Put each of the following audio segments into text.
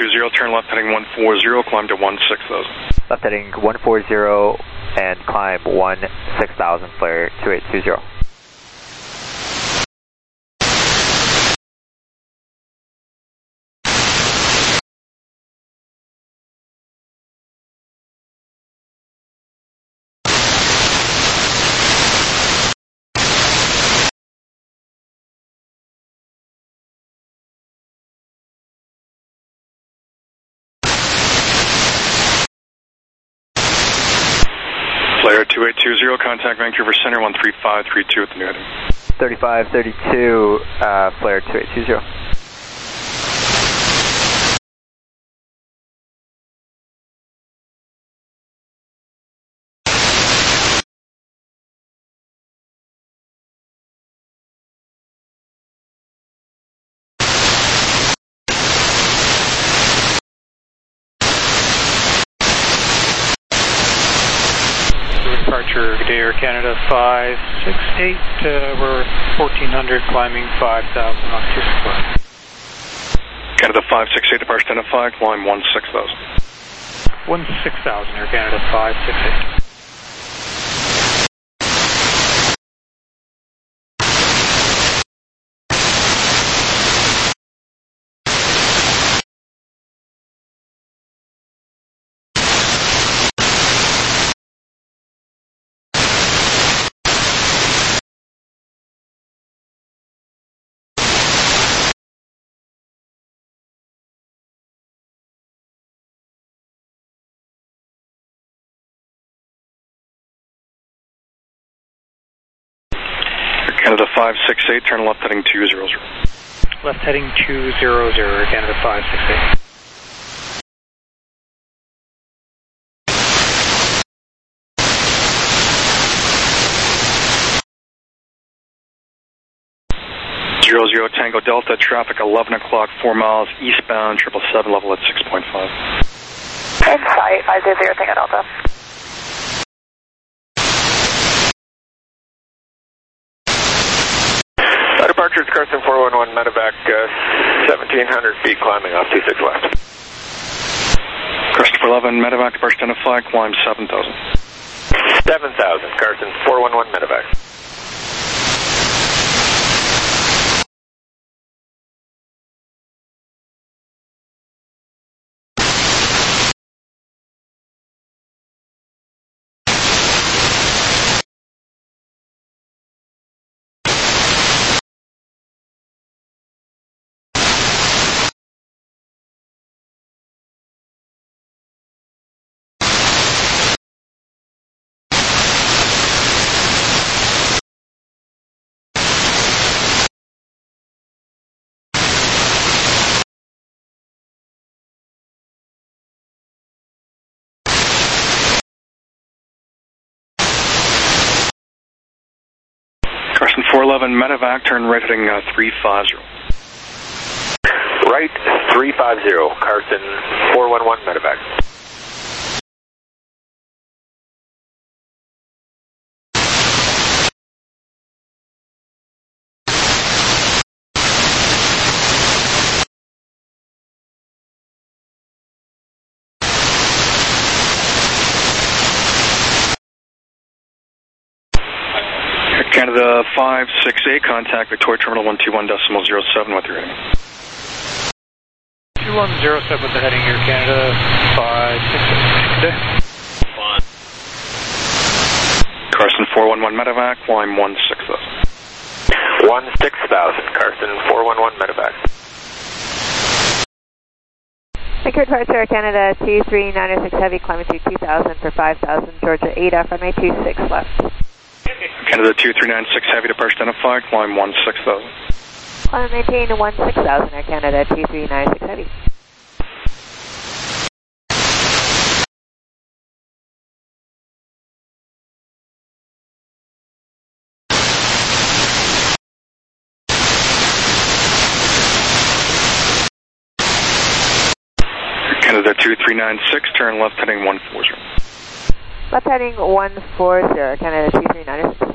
2820, turn left heading 140, climb to 16,000. Left heading 140 and climb 16,000, flare 2820. Flare 2820, contact Vancouver Center 13532 at the new heading. 3532, flare 2820. Departure, good day, Air Canada 568, we're 1400, climbing 5,000 on 26 Canada 568, departure identify, climb 16,000. 16,000, Air Canada 568. Canada 568, turn left heading 200. Left heading 200, Air Canada 568. Zero Tango Delta, traffic 11 o'clock, 4 miles eastbound, 777 level at 6.5. Insight 500 Tango Delta. Departure is Carson 411 medevac, 1,700 feet climbing off 26 left. Carson 411 medevac, departure identify, climb 7,000. 7,000, Carson 411 medevac. Carson 411 medevac, turn right heading 350. Right 350, Carson 411 medevac. Canada 568, contact Victoria Terminal 121.07 with your heading. 2107 with the heading Air Canada 568. Good day. Carson 411 medevac, climb 16,000. 16,000, Carson 411 medevac. Vancouver departure Air Canada 2396 heavy, climbing to 2,000 for 5,000, Georgia 8F, runway 26 left. Canada 2396 heavy, departure identified, climb 16,000. Climb maintain 16,000, Air Canada 2396 heavy. Canada 2396, turn left heading 140. Left heading 140, Canada 2396.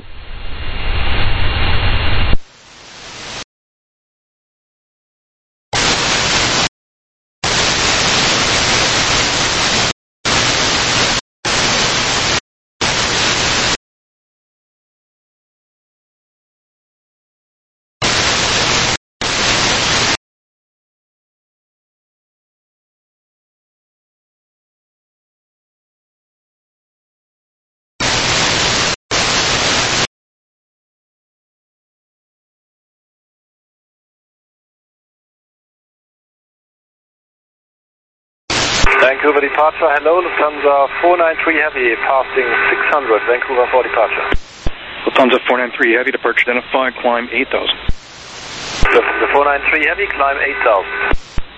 Vancouver departure, hello, Lufthansa 493 Heavy, passing 600, Vancouver for departure. Lufthansa 493 Heavy, departure identified, climb 8,000. Lufthansa 493 Heavy, climb 8,000.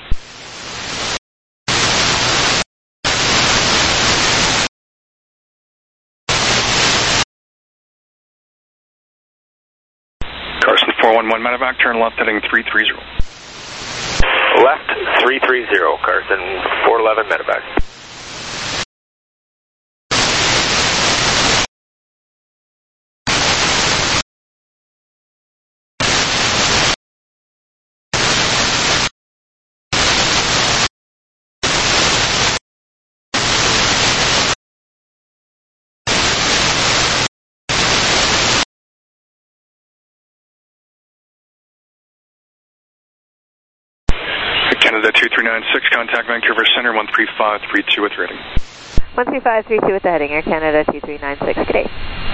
Carson 411 medevac, turn left heading 330. Left 330, Carson 411 medevac. Canada 2396, contact Vancouver Center 13532 with rating. 13532 with the heading, Air Canada 2396, good day.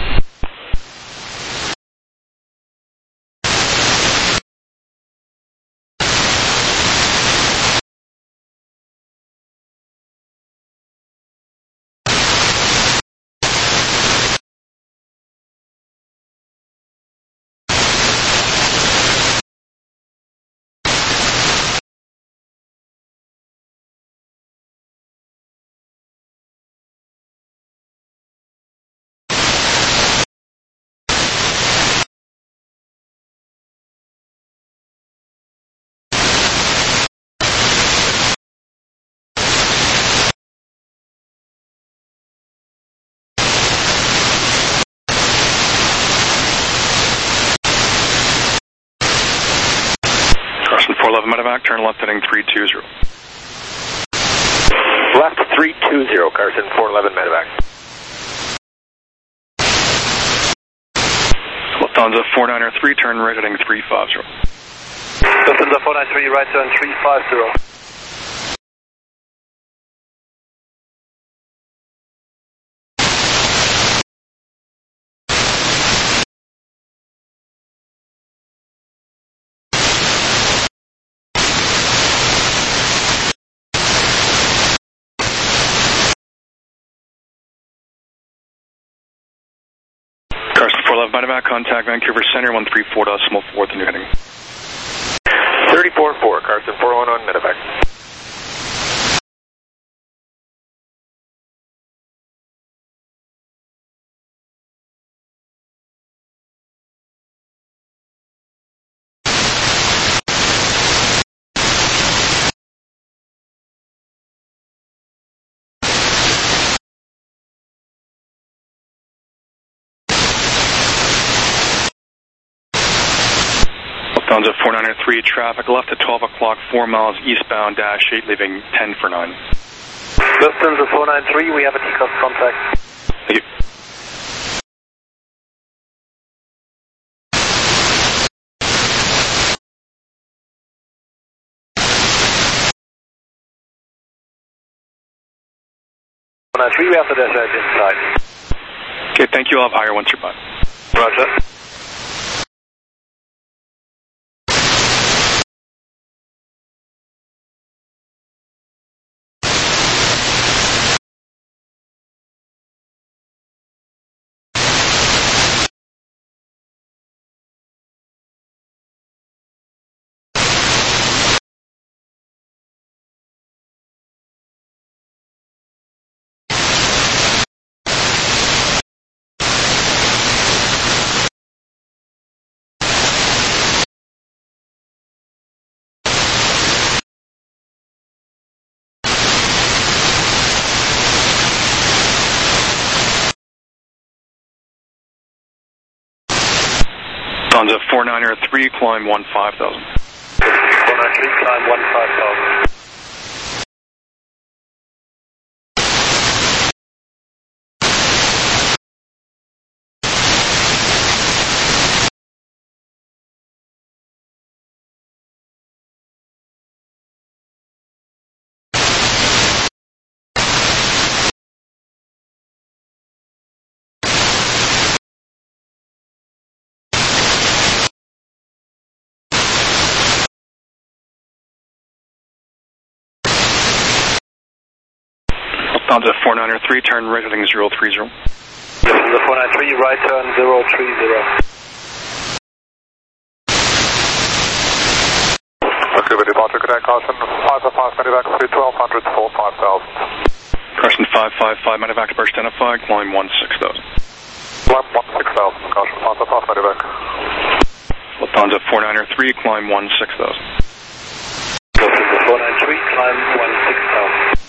Carson 411 medevac, turn left heading 320. Left 320, Carson 411 medevac. Lufthansa 493, turn right heading 350. Lufthansa 493, right turn 350. Carson 411 medevac, contact Vancouver Center 134.4 the new heading. 34-4, Carson 411 medevac. Lufthansa 493, traffic left at 12 o'clock, 4 miles eastbound, dash 8, leaving 10 for 9. Lufthansa 493, we have a TCOS contact. Thank you. We have the dash 8 inside. Okay, thank you. I'll have higher once you're by. Roger. Lufthansa 493, climb 15,000. 493, climb 15,000. Lufthansa 493, turn right heading 030. Lufthansa 493, right turn 030. Okay, departure, good day, Carson. 555, medevac, 1200, 5000. Carson 555, medevac, approach identified, climb 16000. Climb 16000, Carson 555, medevac. Lufthansa 493, climb 16000. Lufthansa 493, climb 16000.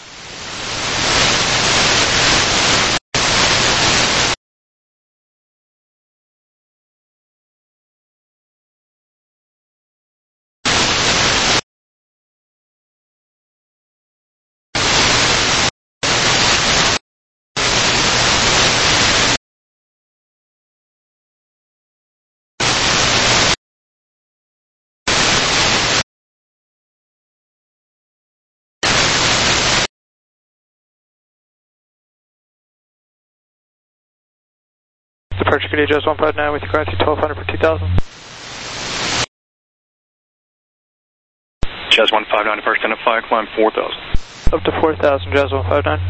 Departure good day, Jazz 159 with your currency 1200 for 2000. Jazz 159, approach identified, climb 4000. Up to 4000, Jazz 159.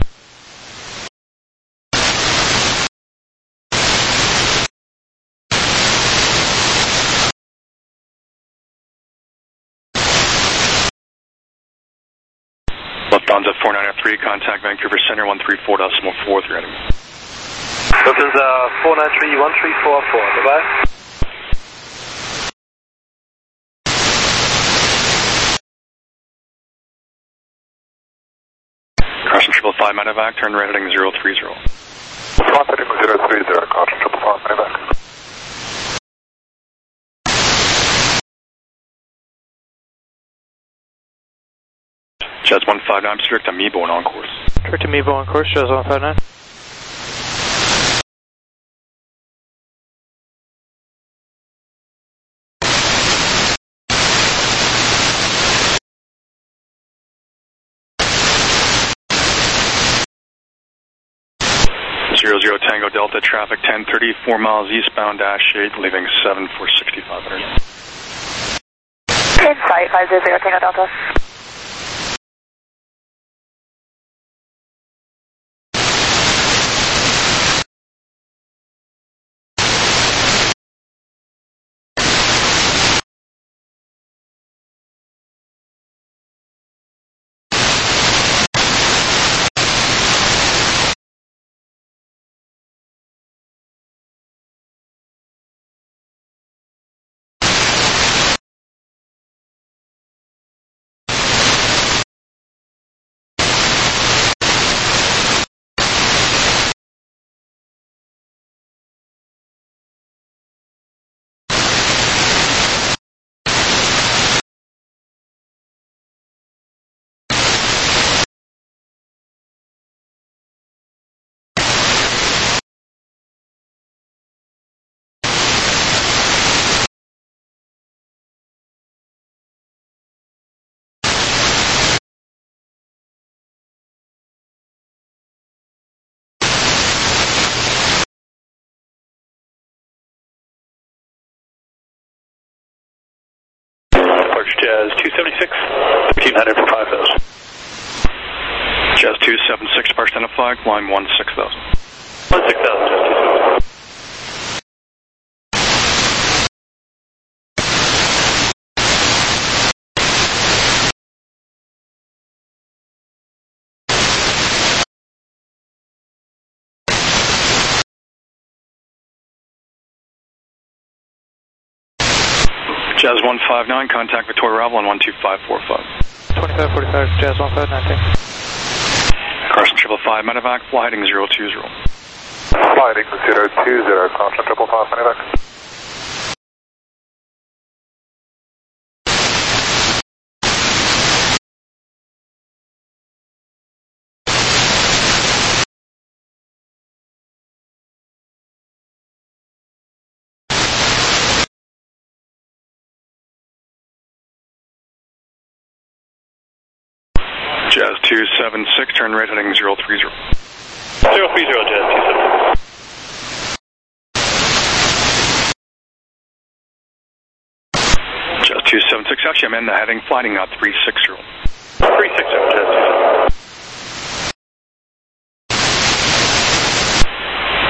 Lufthansa 493, contact Vancouver Center 134.43 enemy. Lufthansa 493, 1344, bye-bye. Carson 555, medevac, turn right heading 030. Flight heading 030, Carson 555, medevac. Jazz 159, strict Amiibo and on course. Direct to Mevo on course, Jazz 159. Zero Tango Delta, traffic 1030, 4 miles eastbound, -8, leaving 7 for 6500. Insight 500 Tango Delta. Jazz 276, 1500 for 5000. Jazz 276, approach identified, climb 16000. 16000, Jazz 276. Jazz 159, contact Victoria Ravel on 12545. 2545, Jazz 159, thanks. Carson 555, medevac, fly heading 020. Flight heading 020, Carson 555, medevac. Jazz 276, turn right heading 030. 030, Jazz 276. Jazz 276, actually I'm in the heading, flying out 360. 360, Jazz 276.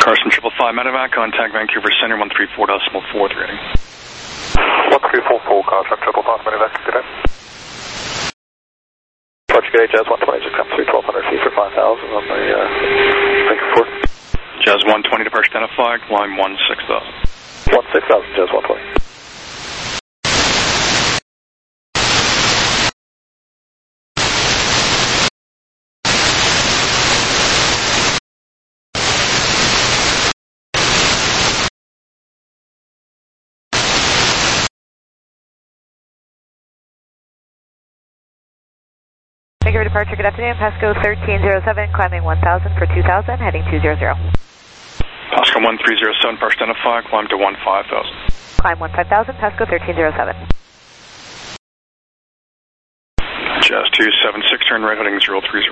Carson 555 medevac, contact Vancouver Center 134.43 heading. 1344 Carson 555 medevac, good day. Approach gauge Jazz 120 just come through 1200 feet for 5,000 on the Vancouver. Jazz 120 departure identified, climb 16,000. 16,000 Jazz 120. Vancouver departure, good afternoon. Pasco 1307, climbing 1000 for 2000, heading 200. Pasco 1307, departure identified, climb to 15,000. Climb 15,000, Pasco 1307. Jazz 276, turn right heading 030. 030,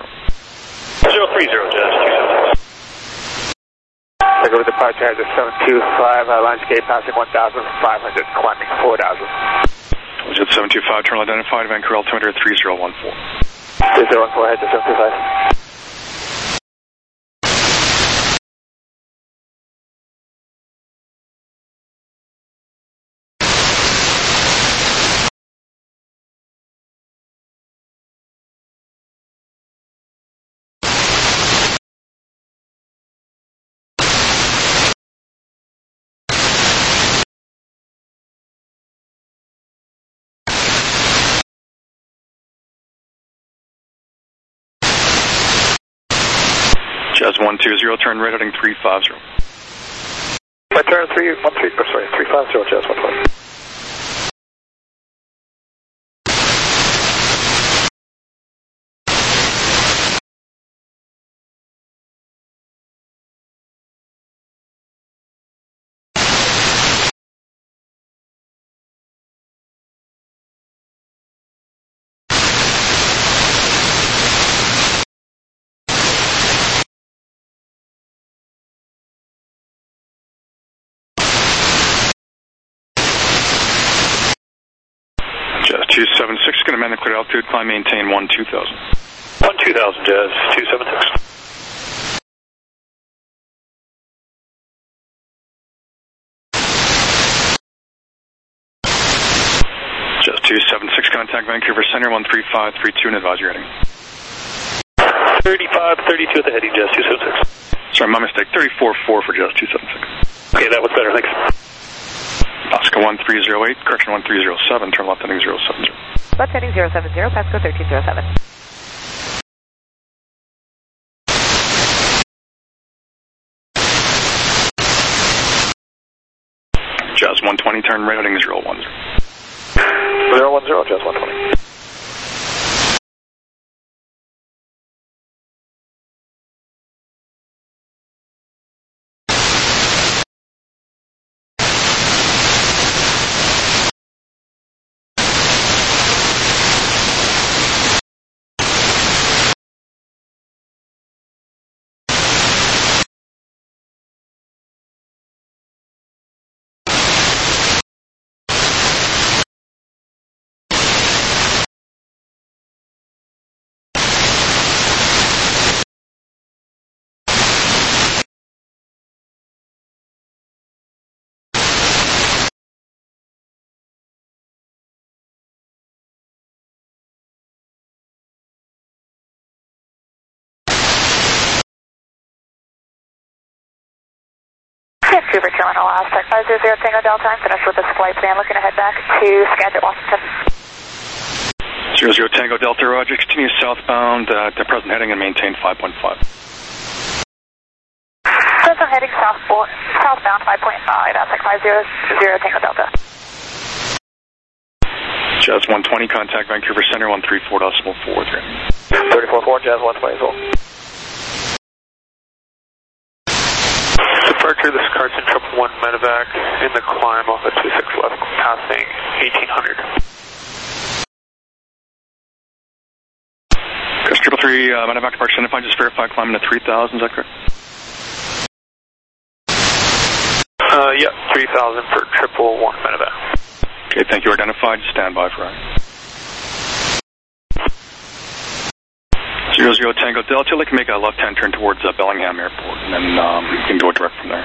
Jazz 276. Vancouver departure has a 725, line gate passing 1,500, climbing 4,000. Jet 725, turn identified, Vancouver altimeter 3014. 3014, head to 725. Jazz 120, turn right heading 350. My turn 350, Jazz 120. Jazz 276, going to man the clear altitude, climb maintain 12,000. 12,000 Jazz 276. Jazz 276, contact Vancouver Center 13532 and advise your heading. 3532 at the heading, Jazz 276. Sorry, my mistake, 34-4 for Jazz 276. Okay, that was better, thanks. Pasco 1308, correction 1307, turn left heading 070. Left heading 070, Pasco 1307. Jazz 120, turn right heading 010. 010, Jazz 120. Vancouver, Carolina, Alaska, 500 Tango Delta, I'm finished with this flight plan, looking to head back to Skagit, Washington. 00 Tango Delta, roger, continue southbound at the present heading and maintain 5.5. Present heading southbound 5.5, outside 500 Tango Delta. Jazz 120, contact Vancouver Center 134.43. 34-4, Jazz 120 as well. Departure, this is Carson 111 medevac in the climb off at 26 left, passing 1800. Carson 333, medevac departure, if I just verify climbing to 3,000, is that correct? Yep, 3,000 for 111 medevac. Okay, thank you. Identified. Stand by for right. 00 00 Tango Delta, like make a left-hand turn towards Bellingham Airport, and then you can go direct from there.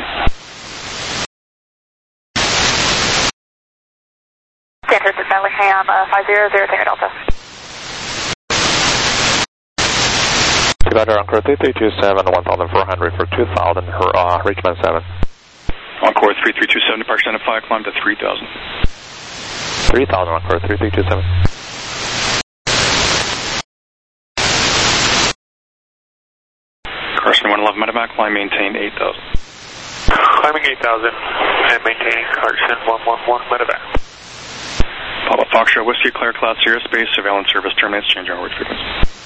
Santos at Bellingham, 500 Tango Delta. Commander Encore 3327, 1400 for 2000 for Richmond 7. Encore 3327, departure identify, climb to 3000. 3000, Encore 3327. Carson 111 medevac, climb maintain 8000. Climbing 8000 and maintaining Carson 111 medevac. Papa Foxtrot Whiskey, clear Class airspace, surveillance service terminates, change our word frequency.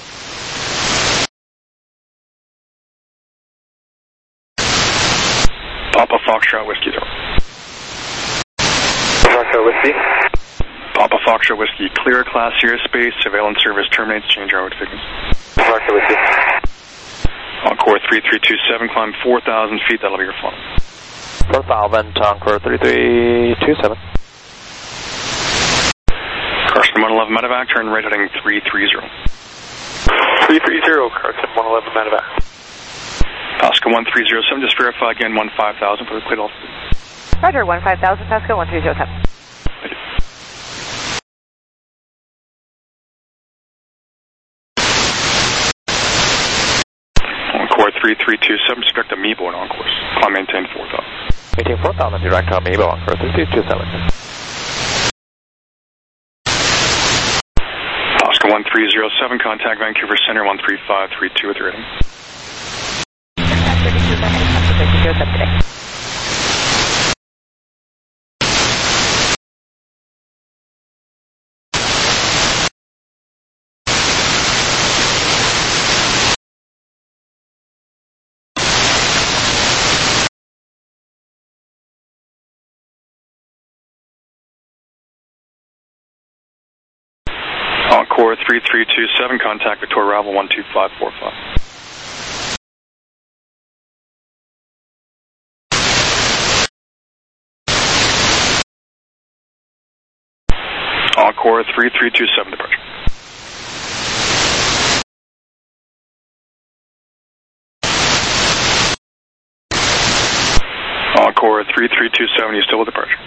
Papa Foxtrot Whiskey, there. Foxtrot Whiskey. Papa Foxtrot Whiskey, clear Class airspace, surveillance service terminates, change our word frequency. Foxtrot Whiskey. Encore 3327, climb 4,000 feet, that'll be your flight. 4000, Encore 3327. Carson 111 medevac, turn right heading 330. 330, Carson 111 medevac. Pasco 1307, just verify again 15,000 for the cleared altitude. Roger, 15,000, Pasco 1307. Thank you. Encore 3327, direct to Mebo and Encore. Climb maintain 4,000. Maintain 4000, direct to Mebo, Encore 3327. Pasco 1307, contact Vancouver Center 13532 with your rating. Encore 3327, contact Victoria Ravel 12545. Encore 3327, departure. Encore 3327, you still with departure.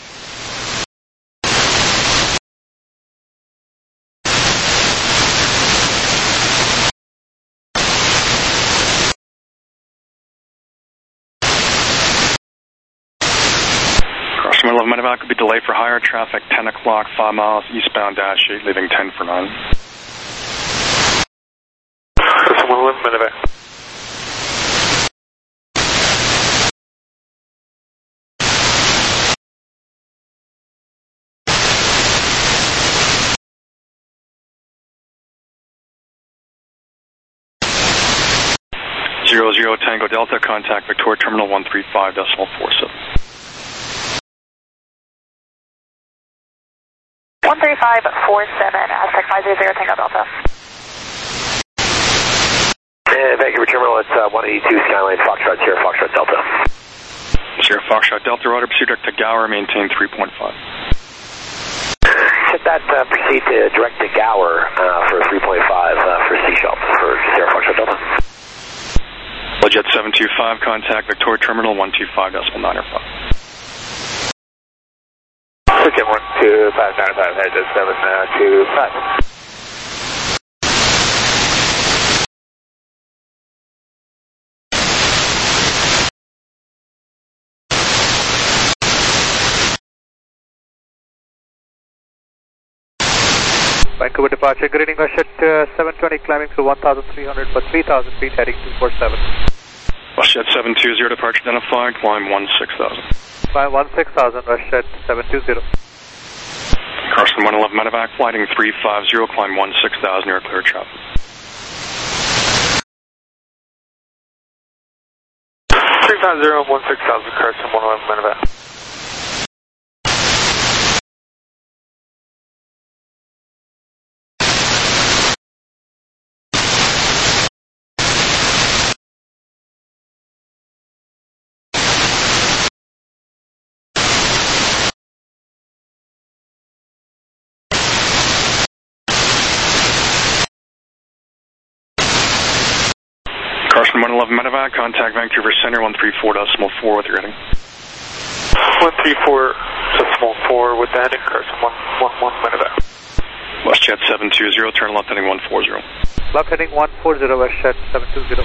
Carson 111 medevac could be delayed for higher traffic, 10 o'clock, 5 miles eastbound dash 8, leaving 10 for 9. Carson 111 medevac. Zero zero Tango Delta, contact Victoria Terminal 135.47. 13547, Aztec 500 Tango Delta. Vancouver Terminal, it's 182 Skyline Foxtrot, Sierra Foxtrot Delta. Sierra Foxtrot Delta, rudder proceed direct to Gower, maintain 3.5. Should that proceed to direct to Gower for 3.5 for Seashell for Sierra Foxtrot Delta? Jet 725, contact Victoria Terminal 125.905. Jet 125.905, head to 725. Vancouver departure, greeting Russia 720, climbing to 1,300 for 3,000 feet, heading 247. Jet 720, departure identified, climb 16,000. Climb 16,000, Russia 720. Carson 111 medevac, flighting 350, climb 16,000, you're clear traffic. 350, 16,000, Carson 111 medevac. Carson 111 medevac, contact Vancouver Center 134.4 with your heading. 134.4 with that, and Carson 111 medevac. WestJet 720, turn left heading 140. Left heading 140, WestJet 720.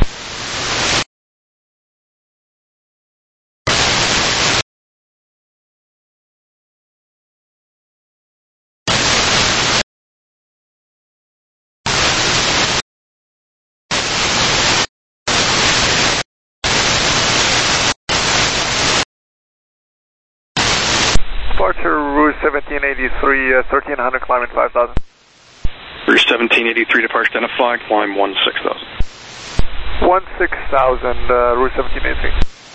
Departure Rouge 1783, 1300, climbing 5000. Rouge 1783, departure identified, climb 16,000. 16,000, Rouge 1783.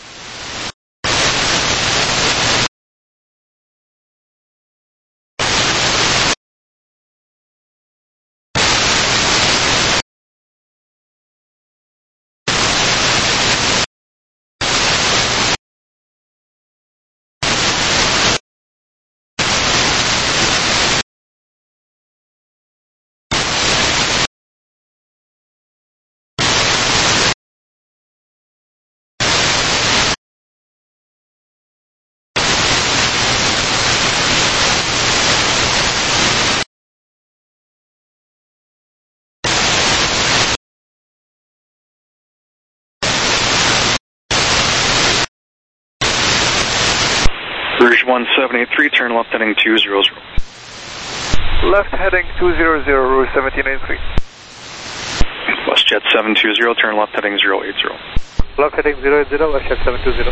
Rouge 1783, turn left heading 200. Left heading 200, Rouge 1783. WestJet 720, turn left heading 080. Left heading 080, WestJet 720.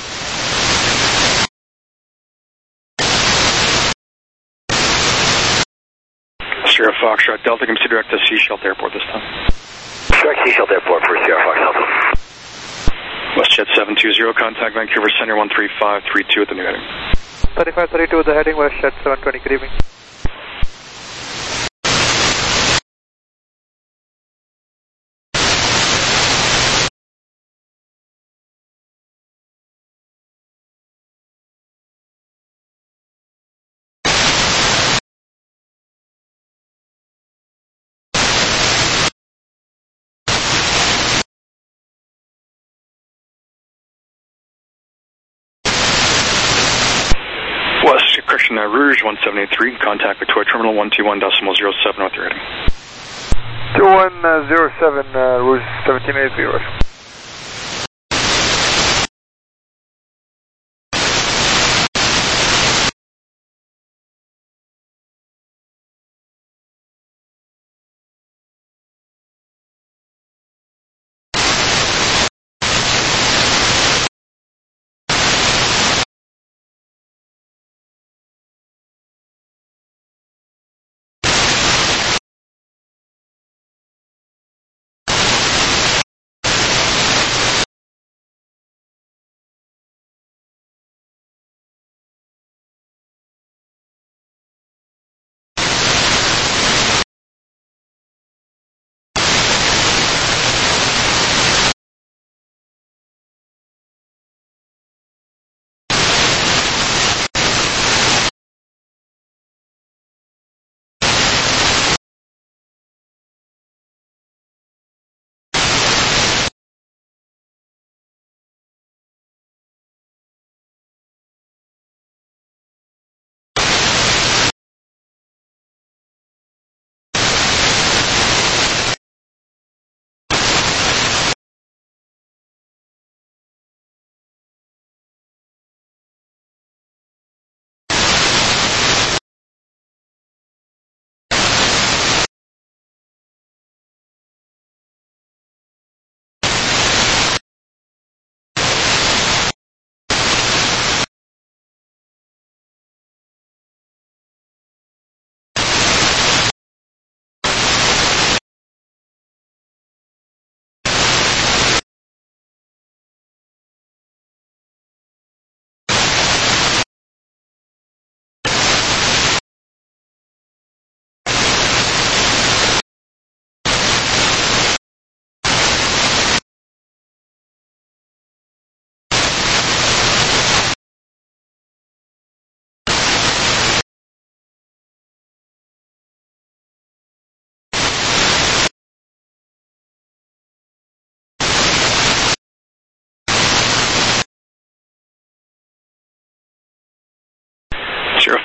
Sierra Foxtrot Delta, can you direct to Seashell Airport this time? Direct Seashell Airport for Sierra Fox Delta. WestJet 720, contact Vancouver Center 13532 with the new heading. 3532 with the heading, WestJet 720, good evening. Christian Rouge 173, contact Victoria Terminal 121.07 with your heading. 2107, Rouge 1783, Rush.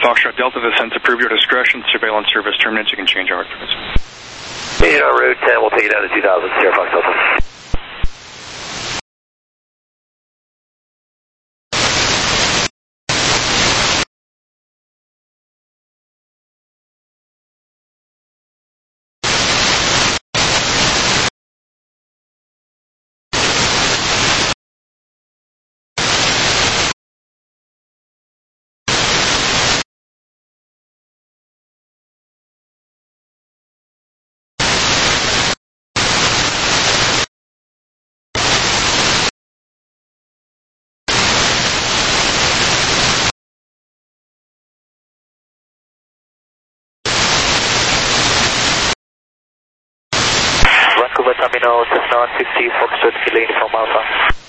Foxtrot Delta, the sense approve your discretion. Surveillance service terminates. You can change our frequency. Being on route 10, we'll take it down to 2000, Sierra Fox Delta. Vancouver Terminal, Cessna 160, Foxtrot, Kilo Uniform Alpha.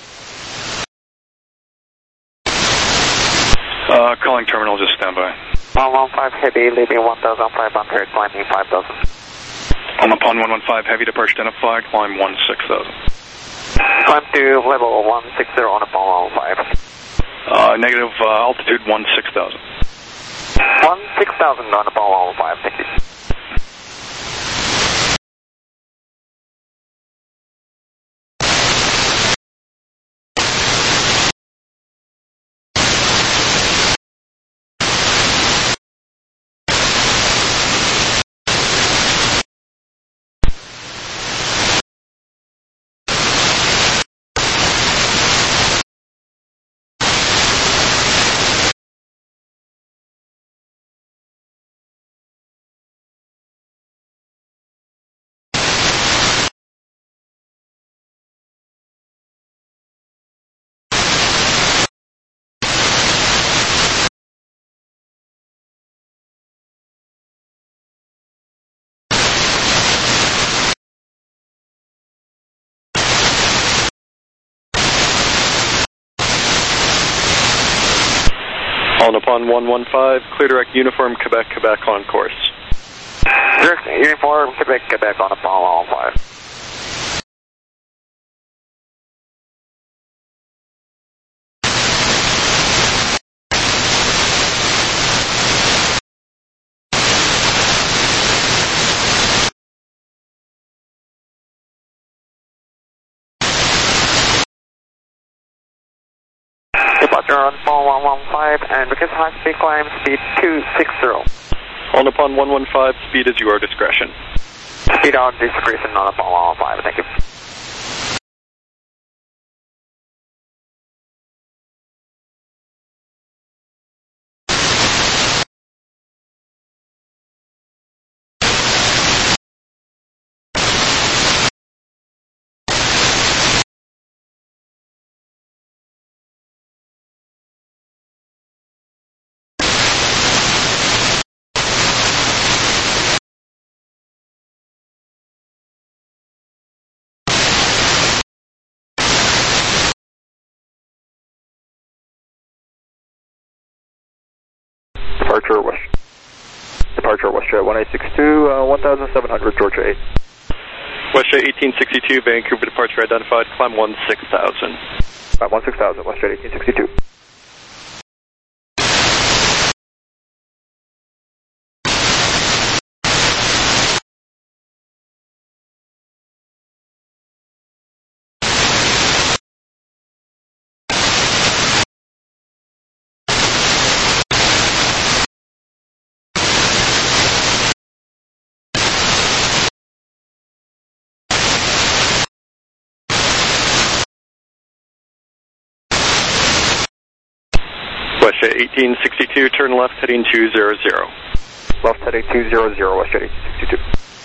Calling terminal, just stand by. 115 Heavy, leaving 1,500, climbing 5,000. On upon 115 Heavy, departure identified, climb 16,000. Climb to level 160 on upon 115. Negative altitude 16,000. 16,000 on upon 15, thank you. On upon 115, clear direct uniform, Quebec, Quebec on course. Direct uniform, Quebec, Quebec on upon 115. Departure on upon 115 and because high speed climb speed 260. On upon 115, speed is your discretion. Speed on discretion on upon 115, thank you. Departure WestJet 1862, 1700, Georgia 8. WestJet 1862, Vancouver departure identified, climb 16,000. 16,000, WestJet 1862. WestJet 1862, turn left heading 200. Left heading 200, WestJet 1862.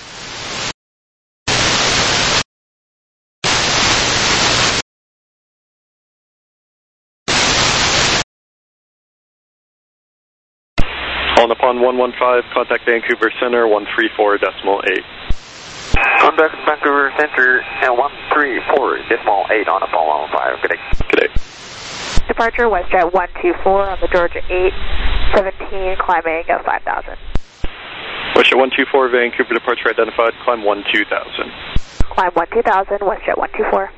On upon 115, contact Vancouver Center 134.8. Contact Vancouver Center and 134.8 on upon 115, good day. Good day. Departure WestJet 124 on the Georgia 817, climbing 5,000. WestJet 124, Vancouver departure identified, climb 12,000. Climb 12,000, WestJet 124.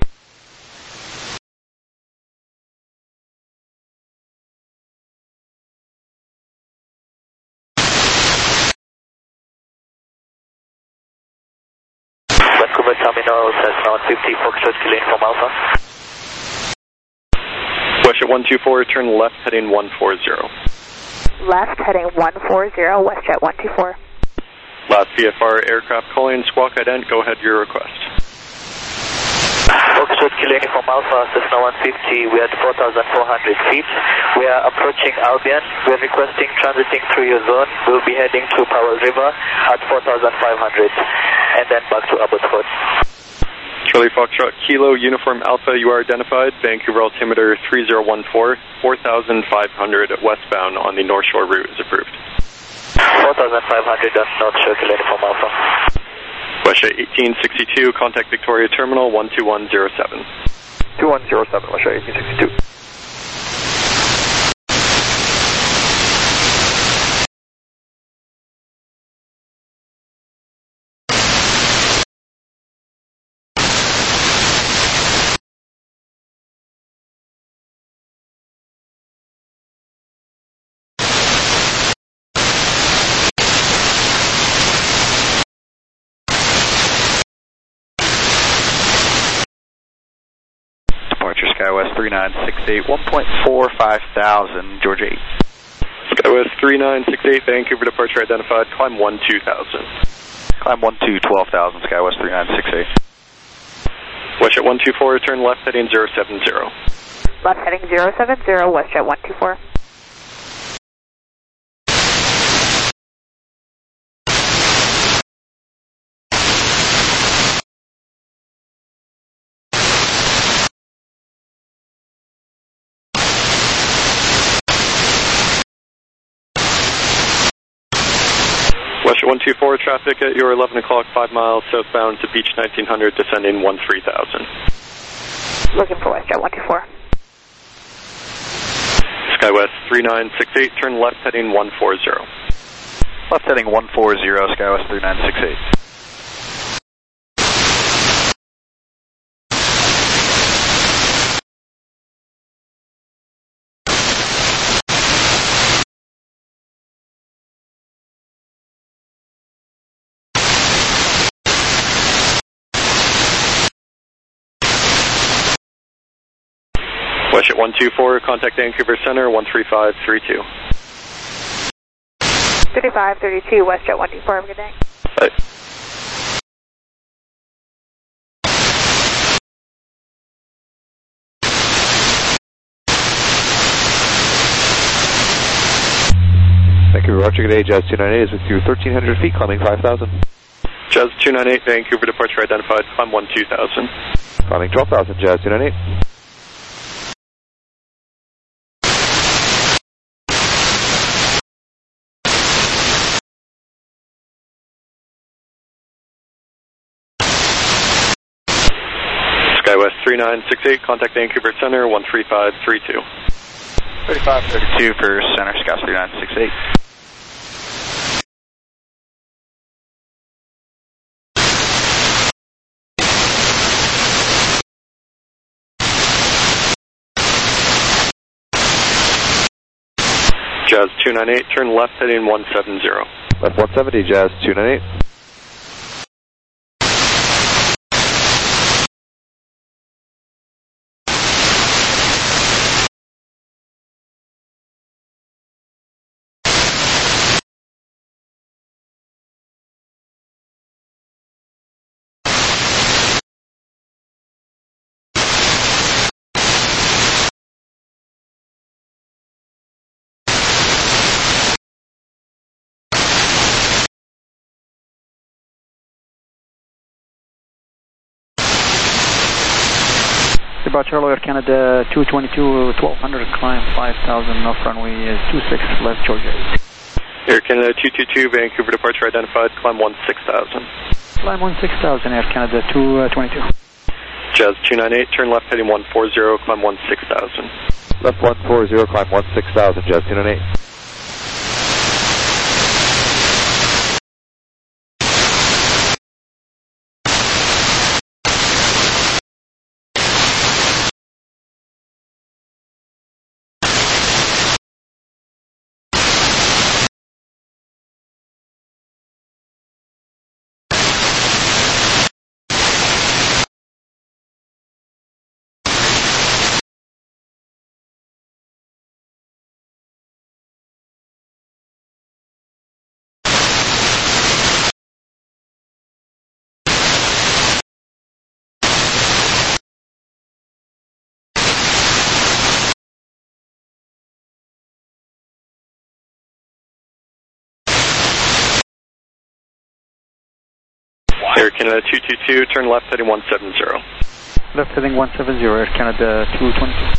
Vancouver Terminal, Cessna 150, Foxtrot, Kilo Uniform Alpha. WestJet 124, turn left heading 140. Left heading 140, WestJet 124. Last VFR aircraft calling, squawk ident, go ahead, your request. Foxtrot, Kilo Uniform Alpha, Cessna 150, we are at 4,400 feet. We are approaching Albion. We are requesting transiting through your zone. We'll be heading to Powell River at 4,500 and then back to Abbotsford. Charlie Foxtrot, Kilo Uniform Alpha, you are identified. Vancouver altimeter 3014, 4,500 westbound on the North Shore route is approved. 4,500 on North Shore, Kilo Uniform Alpha. WestJet 1862, contact Victoria Terminal 12107. 2107, WestJet 1862. SkyWest 3968, 1.45 thousand, Georgia 8. SkyWest 3968, Vancouver departure identified, climb 12,000. Climb 12,000, SkyWest 3968. WestJet 124, turn left heading 070. Left heading 070, WestJet 124. WestJet 124, traffic at your 11 o'clock, 5 miles southbound to Beach 1900, descending 13,000. Looking for WestJet 124. SkyWest 3968, turn left heading 140. Left heading 140, SkyWest 3968. WestJet 124, contact Vancouver Center 13532. 3532, WestJet 124, have a good day. Bye. Vancouver Roger, good day, Jazz 298 is with you, 1,300 feet, climbing 5,000. Jazz 298, Vancouver departure identified, climb 12,000. Climbing 12,000, Jazz 298. SkyWest 3968, contact Vancouver Center 13532. 3532 for Center, SkyWest 3968. Jazz 298, turn left heading 170. Left 170, Jazz 298. About Charlie Air Canada 222, 1200, climb 5,000, off runway 26, left Georgia 8. Air Canada 222, Vancouver departure identified, climb 16,000. Climb 16,000, Air Canada 222. Jazz 298, turn left heading 140, climb 16,000. Left 140, climb 16,000, Jazz 298. Air Canada 222, turn left heading 170. Left heading 170, Air Canada 222.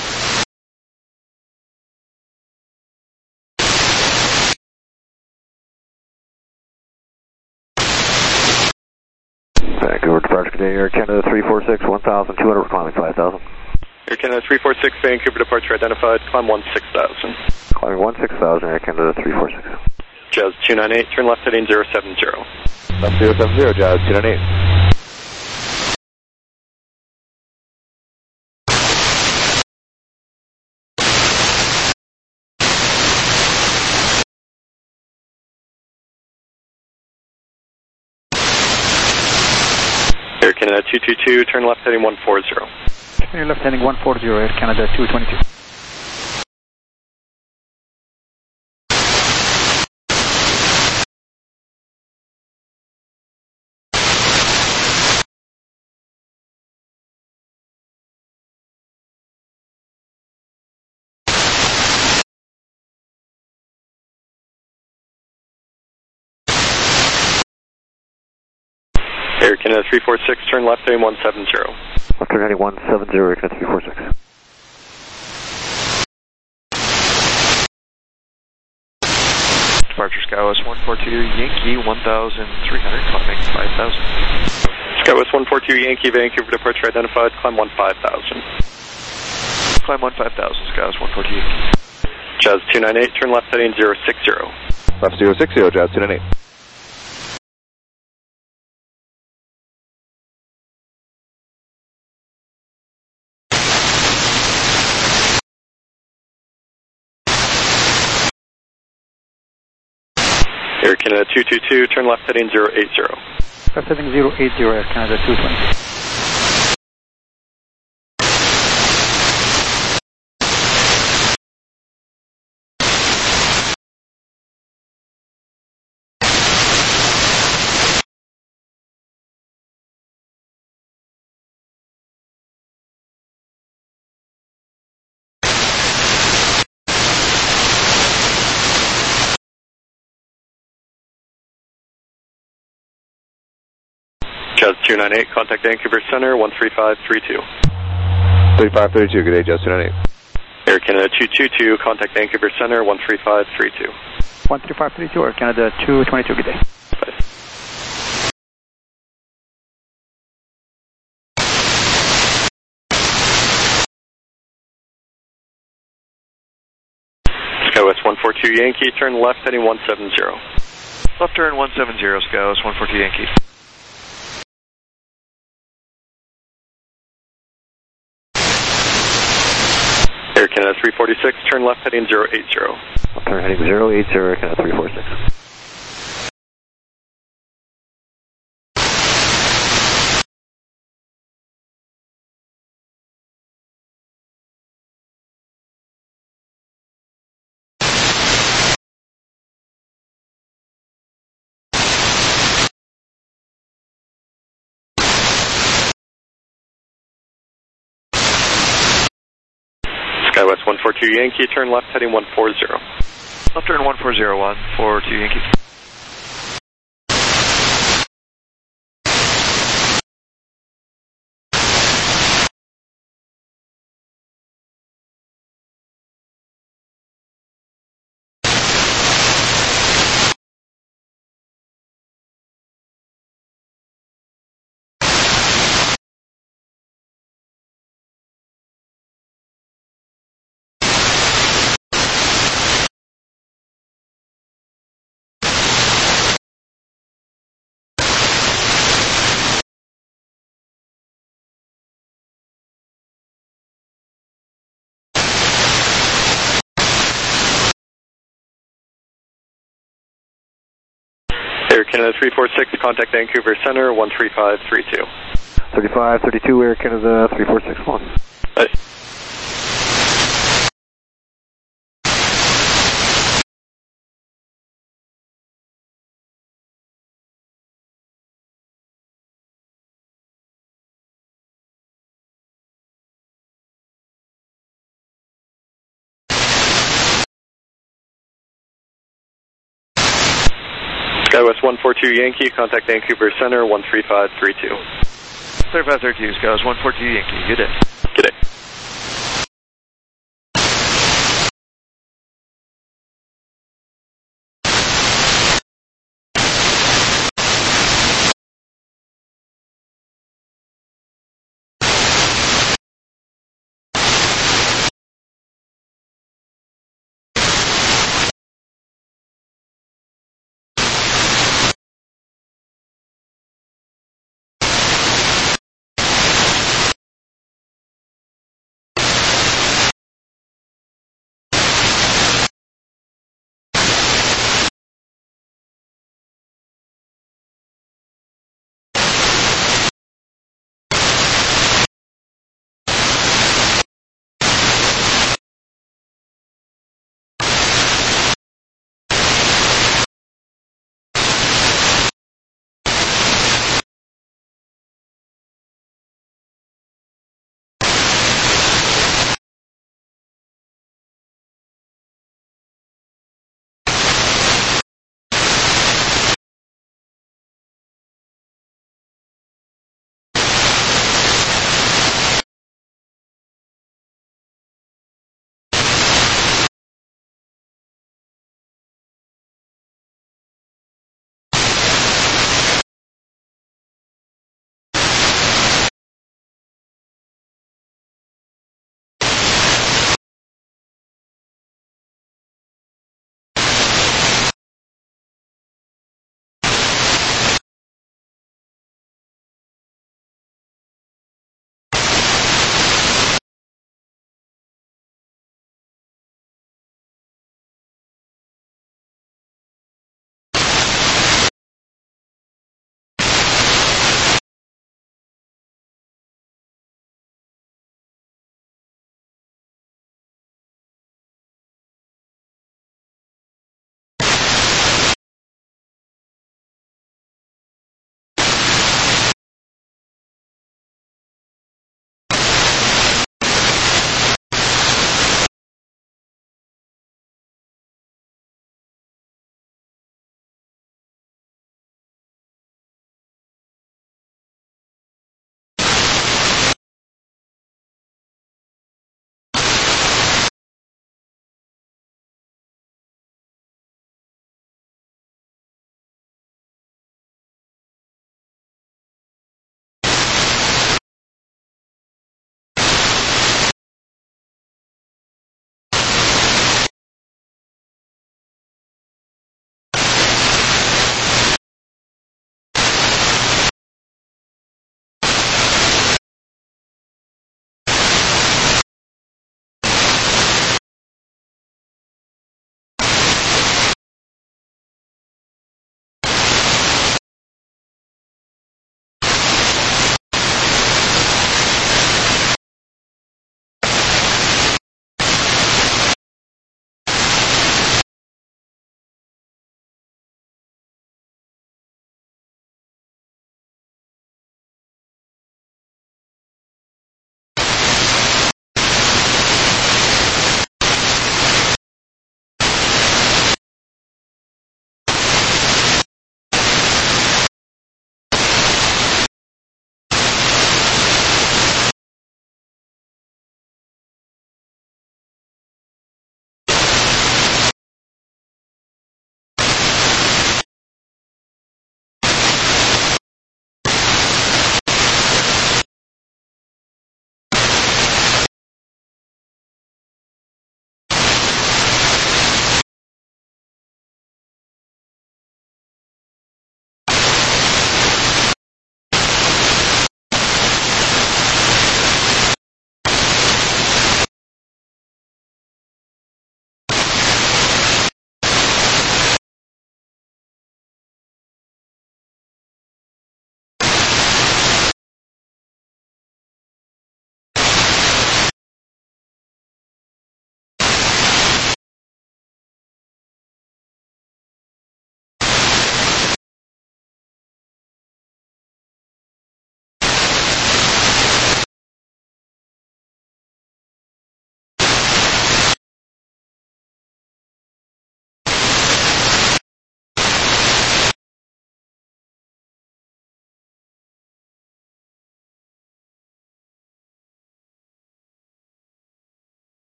Vancouver departure today, Air Canada 346, 1,200, we're climbing 5,000. Air Canada 346, Vancouver departure identified, climb 16,000. Climbing 16,000, Air Canada 346. Jazz 298, turn left heading 070. Left 070, Jazz 298. Air Canada 222, turn left heading 140. Turn left heading 140, Air Canada 222. Air Canada 346, turn left heading 170. Left turn heading 170, Air Canada 346. Departure Skywest 142 Yankee 1,300, climbing 5,000. Skywest 142 Yankee, Vancouver departure identified, climb 15,000. Climb 15,000, Skywest 142 Yankee. Jazz 298, turn left heading 060. Left 060, Jazz 298. Air Canada 222, turn left heading 080. Left heading 080, Air Canada 220. Jazz 298, contact Vancouver Center 13532. 3532, good day, Jazz 298. Air Canada 222, contact Vancouver Center 13532. 13532, Air Canada 222, good day. Bye. Skywest 142 Yankee, turn left heading 170. Left turn 170, Skywest 142 Yankee. Air Canada 346, turn left heading 080. Left turn heading 080, Air Canada 346. Skywest 142 Yankee, turn left heading 140. Left turn 140, 142 Yankee. Air Canada 346, contact Vancouver Center 13532. 3532, Air Canada 3461. Bye. SkyWest 142 Yankee, contact Vancouver Center 13532. 3532, SkyWest 142 Yankee, good day. Good day.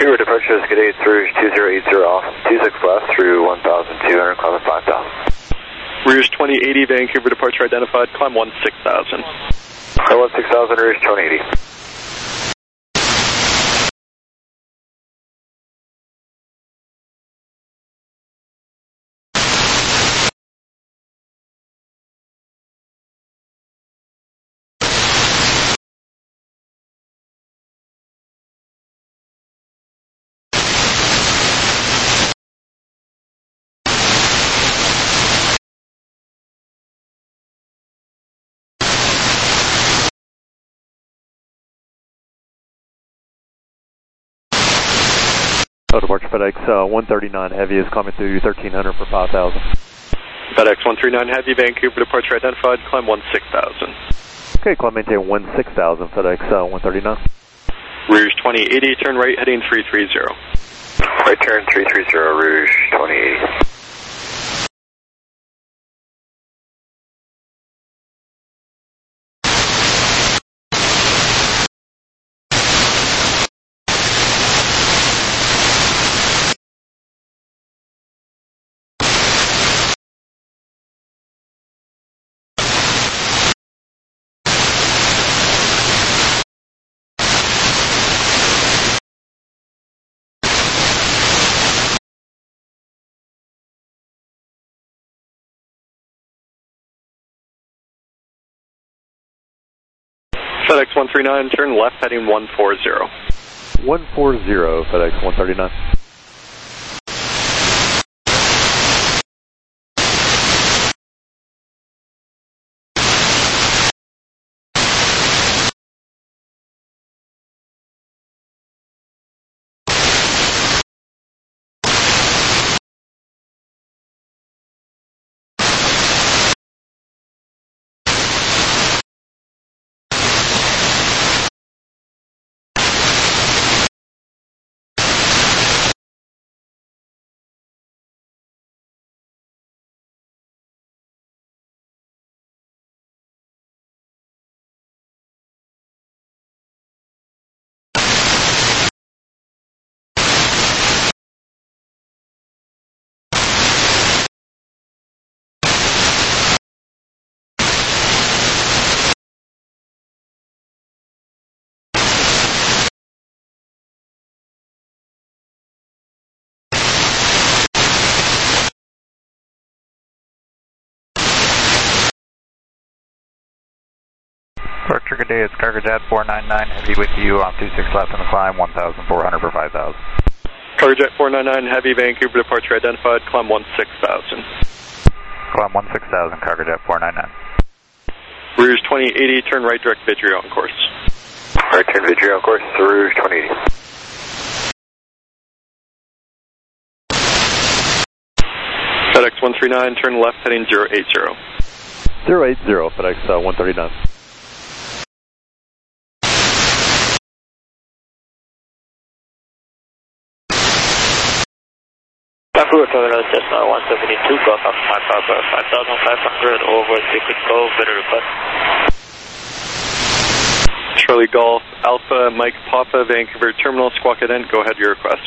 Vancouver departure is Gate 8 through 2080 off, 26 left through 1,200, climb 5,000. Rouge 2080, Vancouver departure identified, climb 16,000. Climb 16,000, Rouge 2080. Departure FedEx 139 Heavy is climbing through 1300 for 5,000. FedEx 139 Heavy, Vancouver departure identified, climb 16,000. Okay, climb maintain 16,000 FedEx 139. Rouge 2080, turn right heading 330. Right turn 330, Rouge 2080. FedEx 139, turn left heading 140. 140 FedEx 139. Departure, good day, it's Cargojet 499 Heavy with you on 26 left on the climb, 1,400 for 5,000. Cargojet 499 Heavy, Vancouver departure identified, climb 16,000. Climb 16,000, Cargojet 499. Rouge 2080, turn right direct Vidrio on course. Right turn Vidrio on course, Rouge 2080. FedEx 139, turn left heading 080. 080 FedEx 139. Vancouver Terminal Cessna 172, Golf Alpha 5,500 over Secret Cove, better request. Charlie Golf Alpha Mike Papa, Vancouver Terminal, squawk it in, go ahead your request.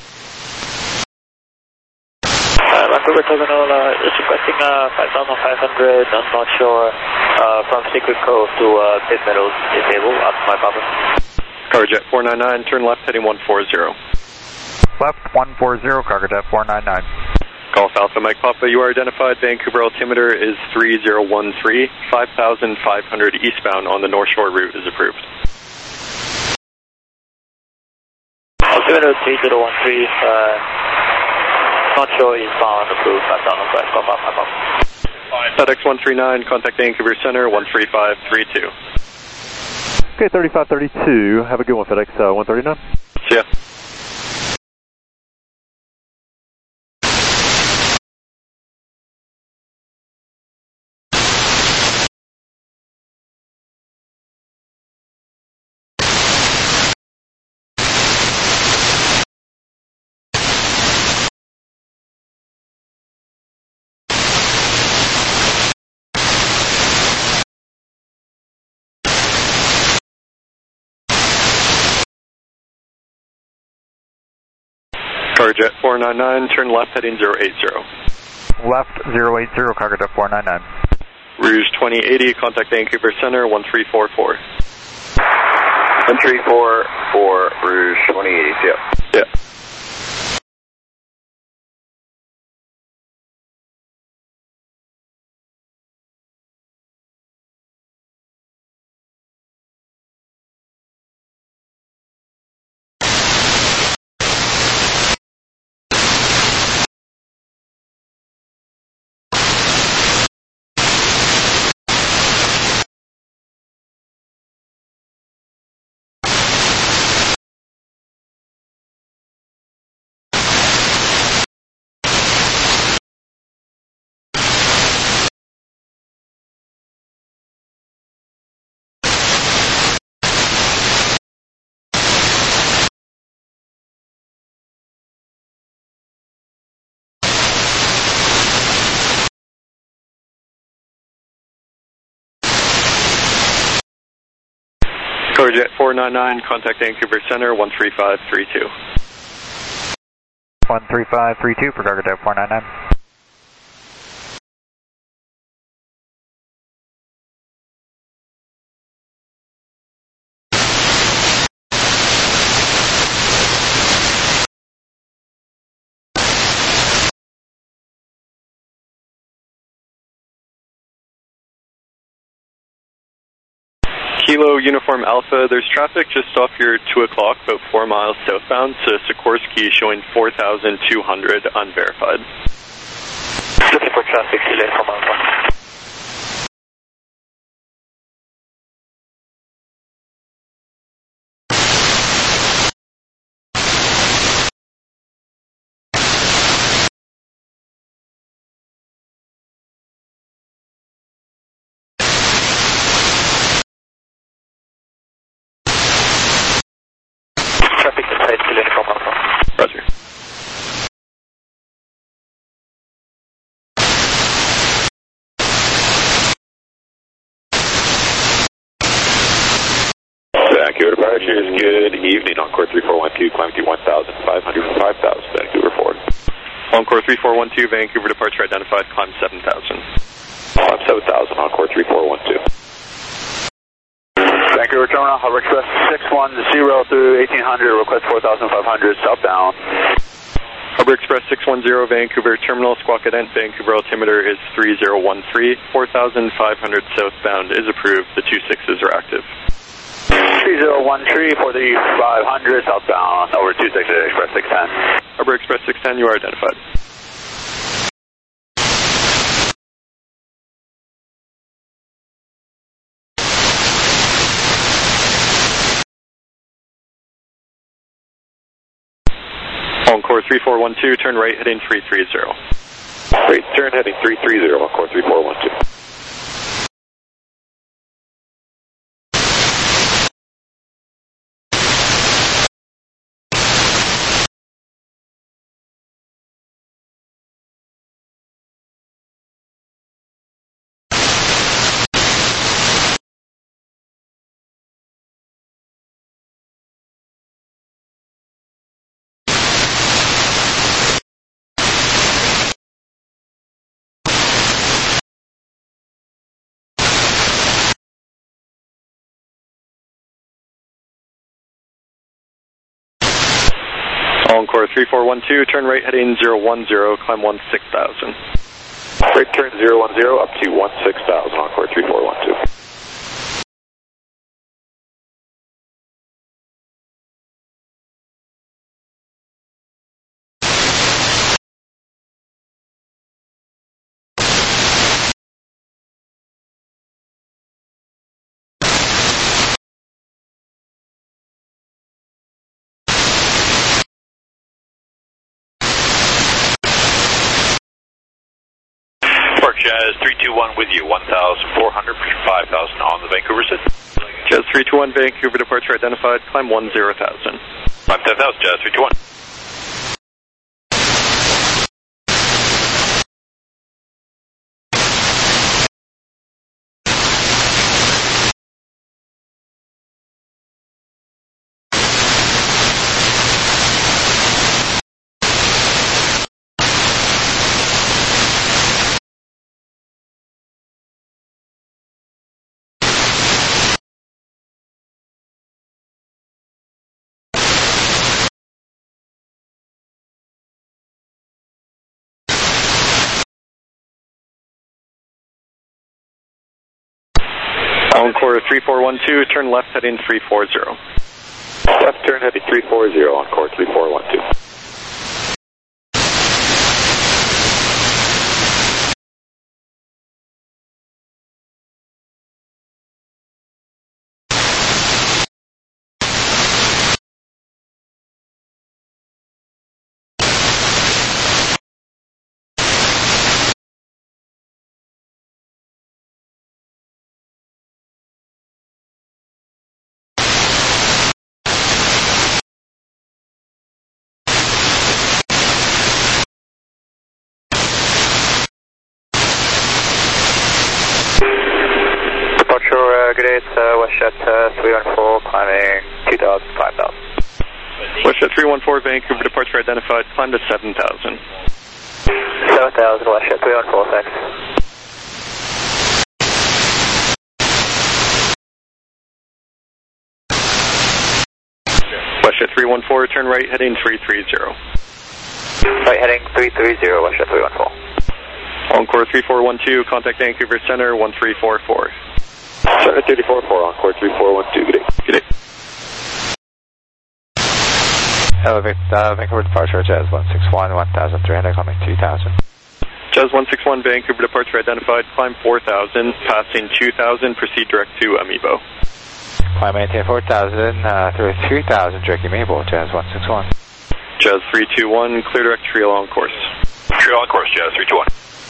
Vancouver Terminal is requesting 5,500, I'm not sure, from Secret Cove to Pit Meadows, disable, up my Papa. Cargojet 499, turn left heading 140. Left 140, Cargojet 499. Golf Alpha Mike Papa, you are identified. Vancouver altimeter is 3013. 5,500 eastbound on the North Shore route is approved. Altimeter 3013, not sure eastbound approved. 5,005, Golf Alpha Mike Papa. FedEx 139, contact Vancouver Center 13532. Okay, 3532. Have a good one, FedEx 139. See ya. Cargojet 499, turn left heading 080. Left 080, Cargojet 499. Rouge 2080, contact Vancouver Center 1344. 1344, Rouge 2080, yep. Yeah. Cargojet 499, contact Vancouver Center 13532. 13532 for Cargojet 499. Kilo Uniform Alpha, there's traffic just off your 2 o'clock, about 4 miles southbound to Sikorsky, showing 4,200 unverified. Looking for traffic, Kilo Uniform Alpha. Traffic inside Kilo Uniform Alpha. Roger. Vancouver departures, good evening. Encore 3412, climb to 1,500 from 5,000, Vancouver forward. Encore 3412, Vancouver departure identified, climb 7,000. Climb 7,000, Encore 3412. Vancouver Terminal, Harbor Express 610 through 1800, request 4,500 southbound. Harbor Express 610, Vancouver Terminal, squawk ident, Vancouver altimeter is 3013, 4,500 southbound is approved, the 26s are active. 3013, 4,500 southbound, over 26 Express 610. Harbor Express 610, you are identified. Encore 3412, turn right heading 330. Right, turn heading 330, Encore 3412. Encore 3412, turn right heading 010, climb 16,000. Right turn 010 up to 16,000, Encore 3412. Jazz 321 with you, 1,400, 5,000 on the Vancouver system. Jazz 321, Vancouver departure identified, climb 10,000. Climb 10,000, Jazz 321. Encore 3412, turn left heading 340. Left turn heading 340, Encore 3412. Good day, it's WestJet 314, climbing 2,000, 5,000. WestJet 314, Vancouver departure identified, climb to 7,000. 7,000, WestJet 314, thanks. WestJet 314, turn right heading 330. Right heading 330, WestJet 314. Encore 3412, contact Vancouver Center 1344. Center 34-4, Encore 3412, good day. Good day. Vancouver departure, Jazz 161, 1,300, climbing 2,000. Jazz 161, Vancouver departure identified, climb 4,000, passing 2,000, proceed direct to Amiibo. Climb maintain 4,000, through 3,000, direct Amiibo, Jazz 161. Jazz 321, clear direct trail on course. Trail on course, Jazz 321.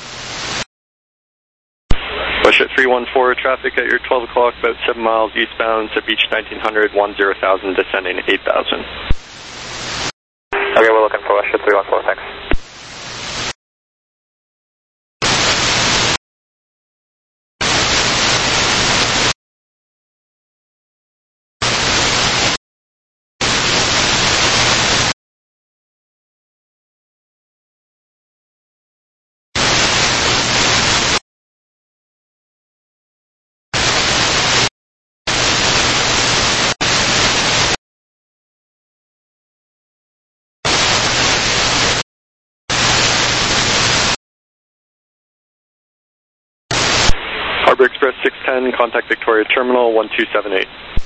WestJet 314, traffic at your 12 o'clock, about 7 miles eastbound to Beach 1900, 10,000, descending 8,000. Okay, we're looking for WestJet 314, thanks. Harbor Express 610, contact Victoria Terminal 1278.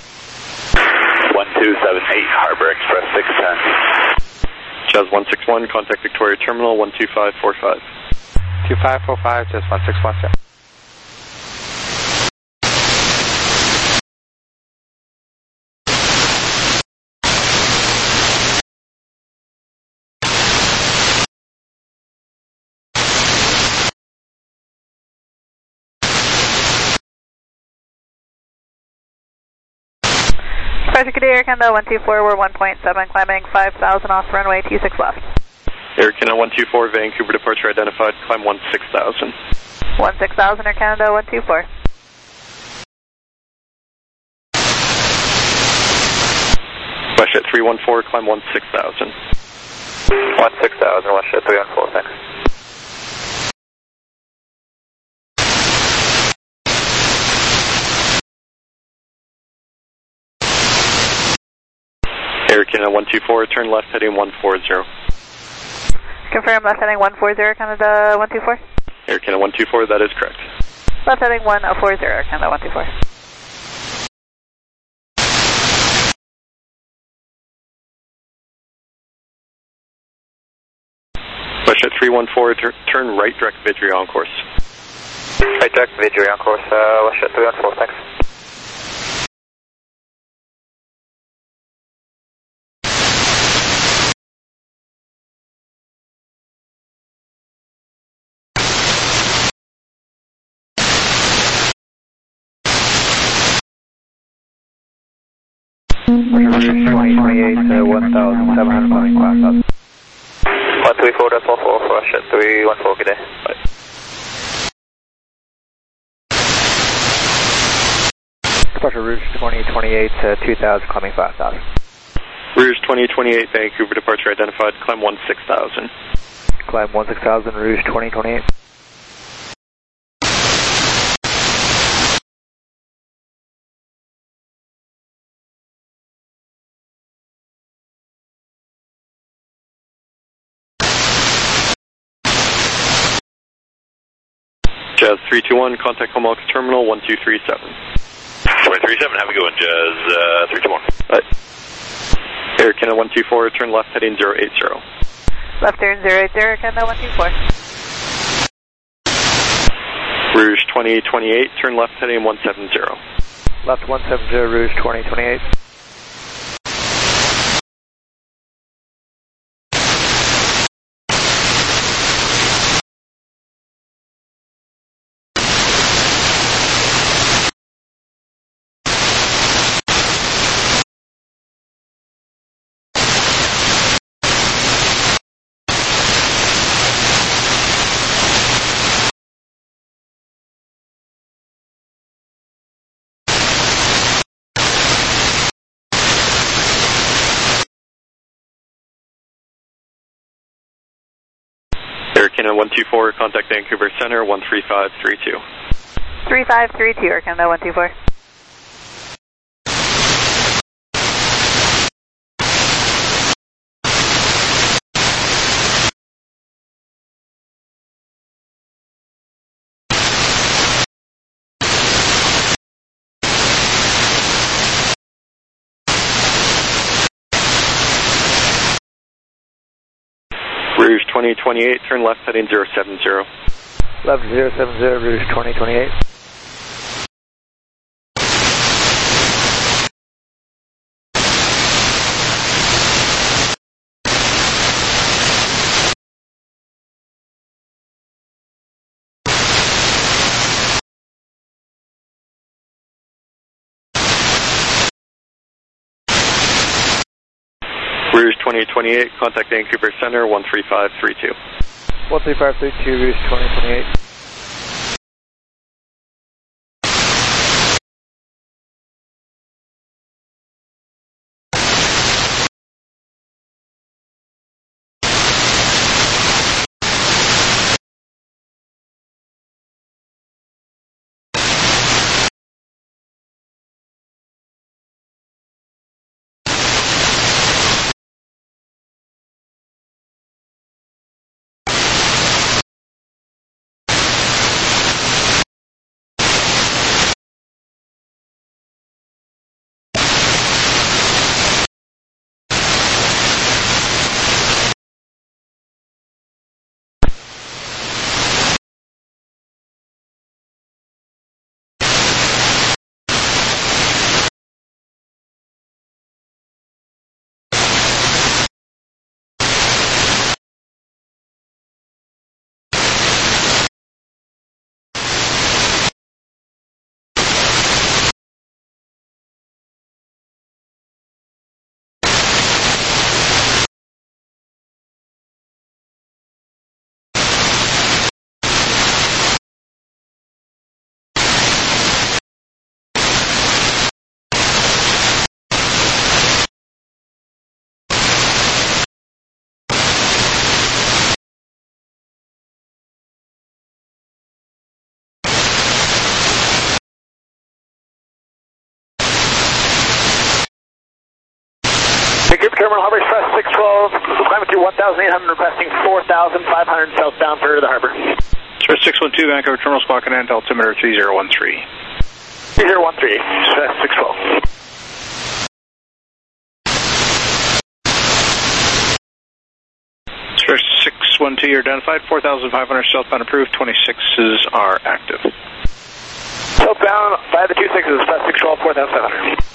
1278, Harbor Express 610. Jazz 161, contact Victoria Terminal 12545. 2545, Jazz 161, sir. Departure Good Day, Air Canada 124, we're 1.7, climbing 5,000 off runway 26 left. Air Canada 124, Vancouver departure identified, climb 16,000. 16,000, Air Canada 124. WestJet 314, climb 16,000. 16,000, WestJet 314, thanks. Air Canada 124, turn left heading 140. Confirm left heading 140, Canada 124. Air Canada 124, that is correct. Left heading 140, Canada 124. WestJet 314, turn right direct Vidri on course. Right direct Vidri on course, WestJet 314, thanks. WestJet 2028, 1,700, climbing 5,000. 134.44 for WestJet 314, good day. Bye. Departure Rouge 2028, 2,000, climbing 5,000. Rouge 2028, Vancouver departure identified, climb 16,000. Climb 16,000, Rouge 2028. Jazz 321, contact Homolka Terminal 1237. 37, have a good one, Jazz 321. Air Canada 124, turn left heading 080. Left turn 080, Canada 124. Rouge 2028, turn left heading 170. Left 170, Rouge 2028. Air Canada 124, contact Vancouver Center 13532. 3532, Air Canada 124. Rouge 2028, turn left heading 070. Left 070, Rouge 2028. Rouge 2028, contact Vancouver Center 13532. 13532, Rouge 2028. Group Terminal Harbor Express 612, climb to 1,800, requesting 4,500 southbound for the harbor. Express 612, Vancouver Terminal, Squawk Command, altimeter 3013. 3013, Express 612. Express 612, you're identified, 4,500 southbound approved, 26s are active. Southbound by the 26s, Express 612, 4,500.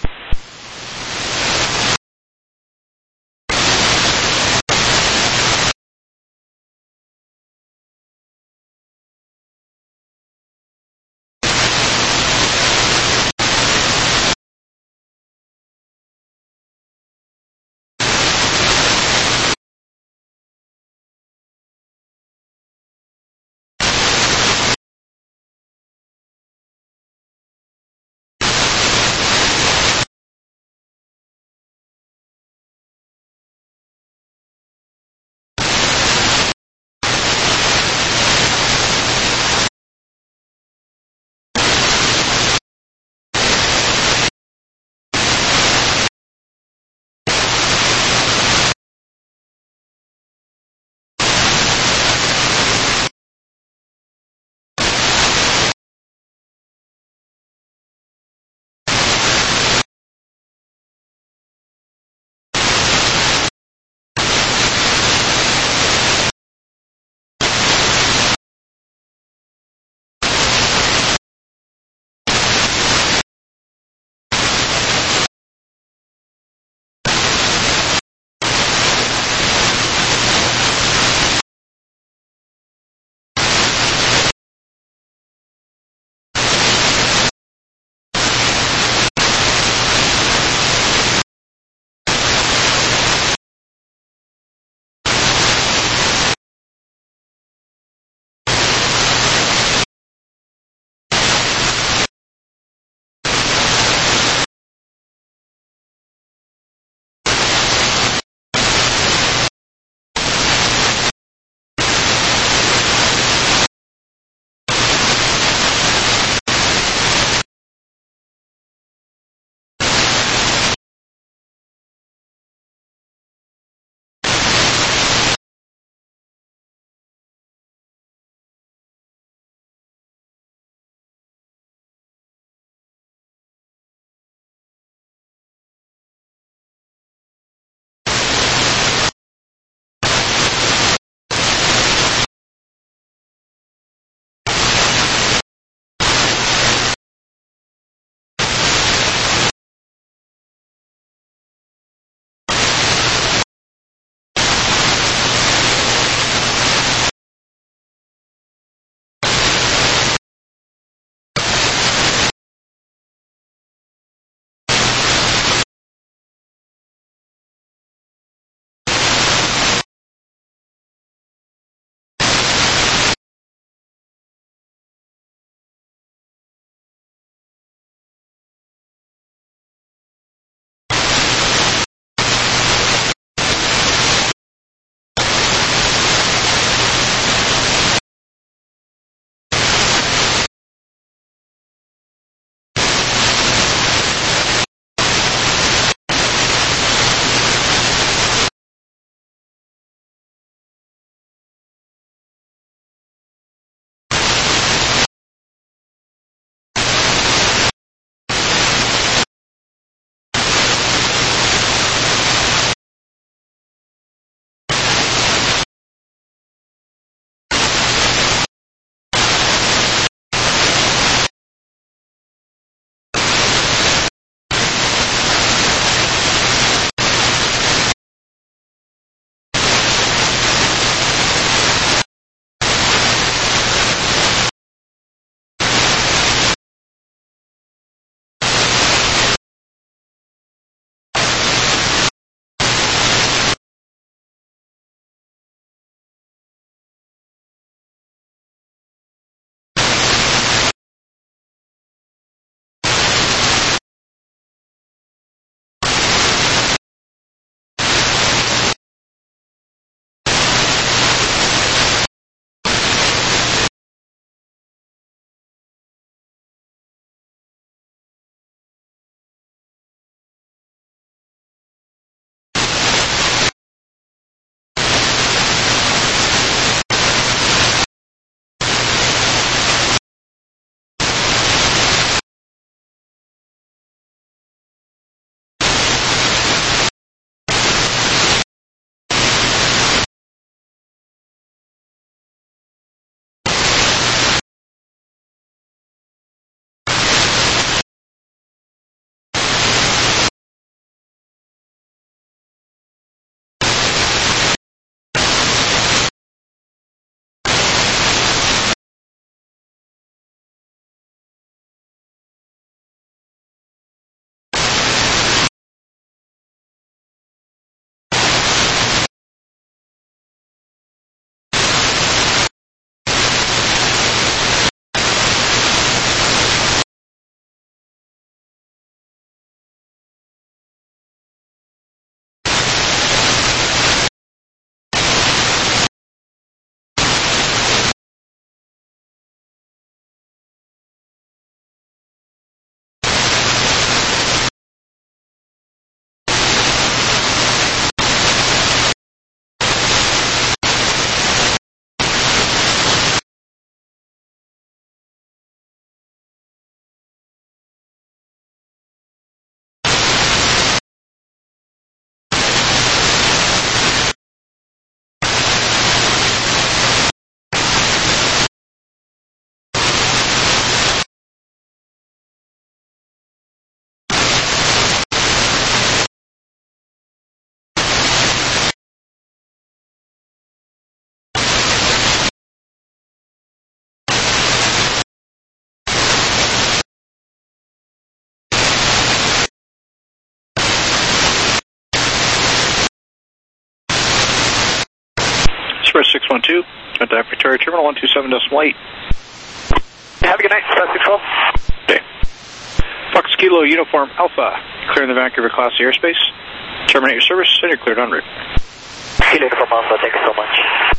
Express 612 at the Victoria Terminal 127.8. Have a good night, Express 612. Okay. Fox Kilo Uniform Alpha, clearing the Vancouver Class A airspace. Terminate your service and you're cleared en route. Kilo Uniform Alpha, thank you so much.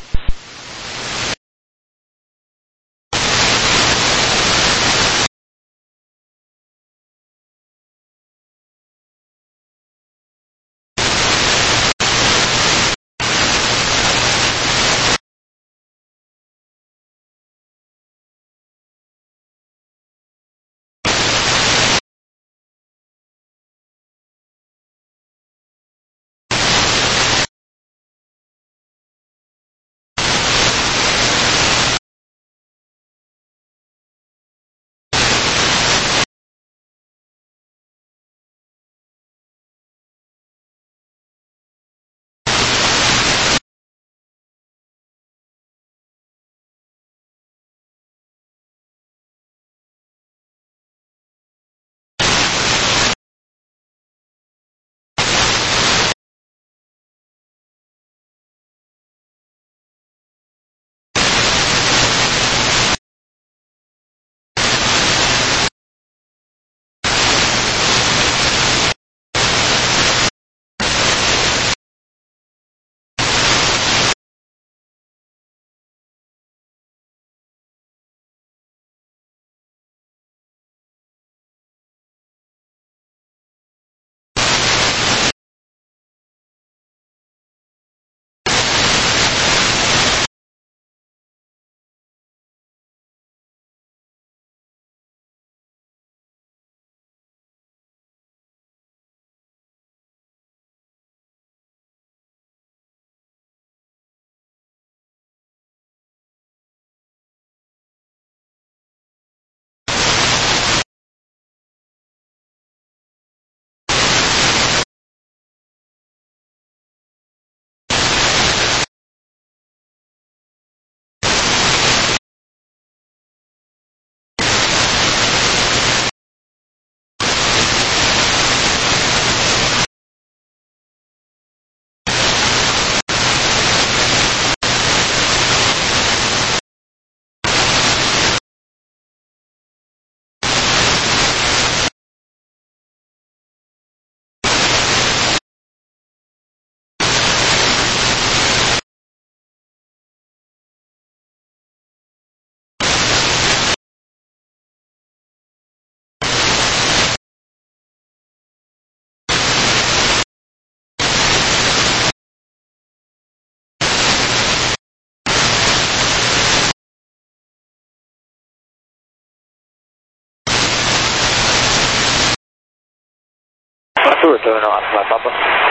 Terminal Alpha Mike Papa.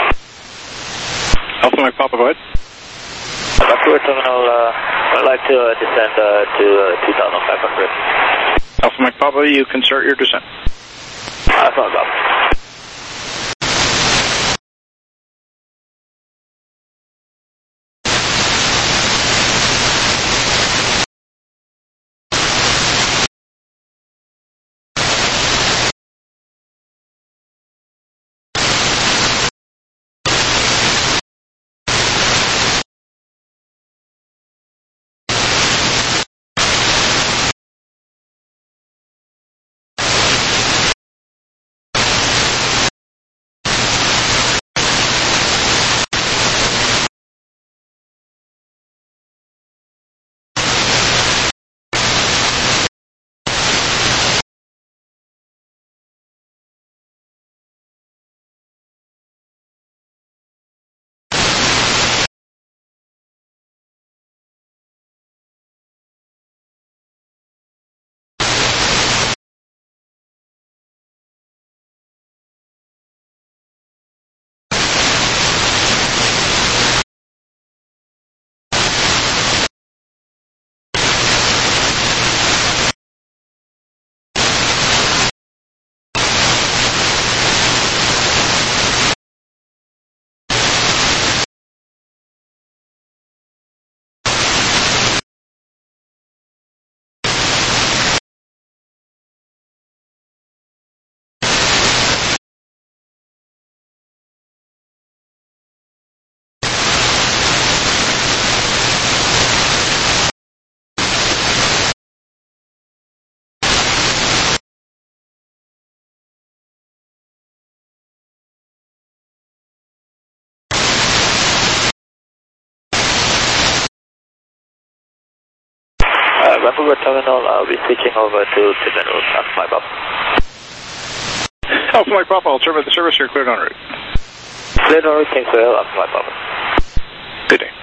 Alpha Mike Papa, go ahead. Vancouver Terminal, I'd like to descend to 2,500. Alpha Mike Papa, you can start your descent. Alpha Mike Papa. Vancouver Terminal, I'll be switching over to Terminal Alpha Mike Papa. Alpha Mike Papa, I'll terminate the service here, cleared en route. Cleared en route, thanks for Alpha Mike Papa. Good day.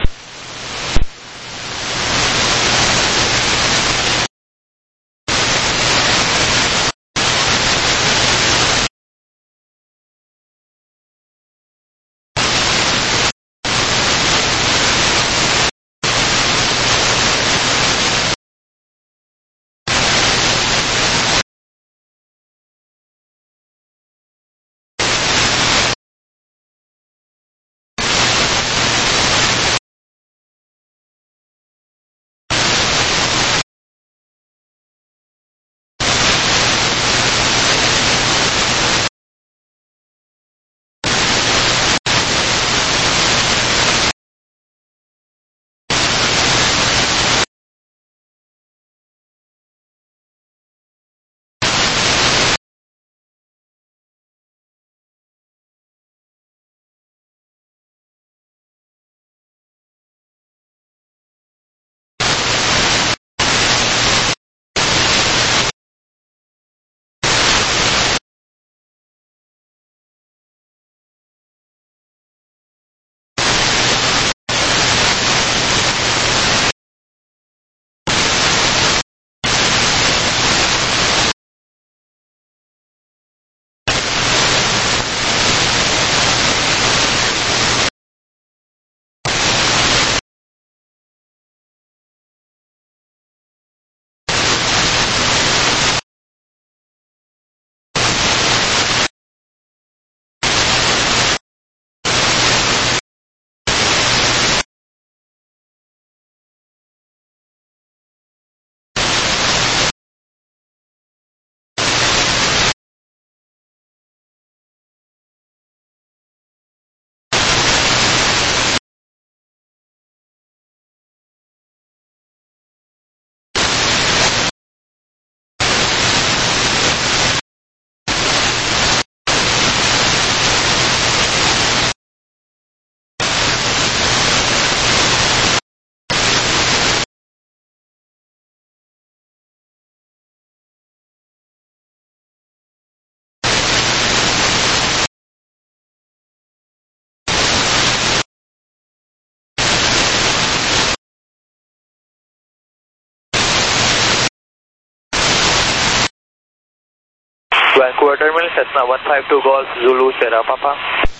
Vancouver Terminal, Cessna 152 Golf, Zulu, Sierra Papa.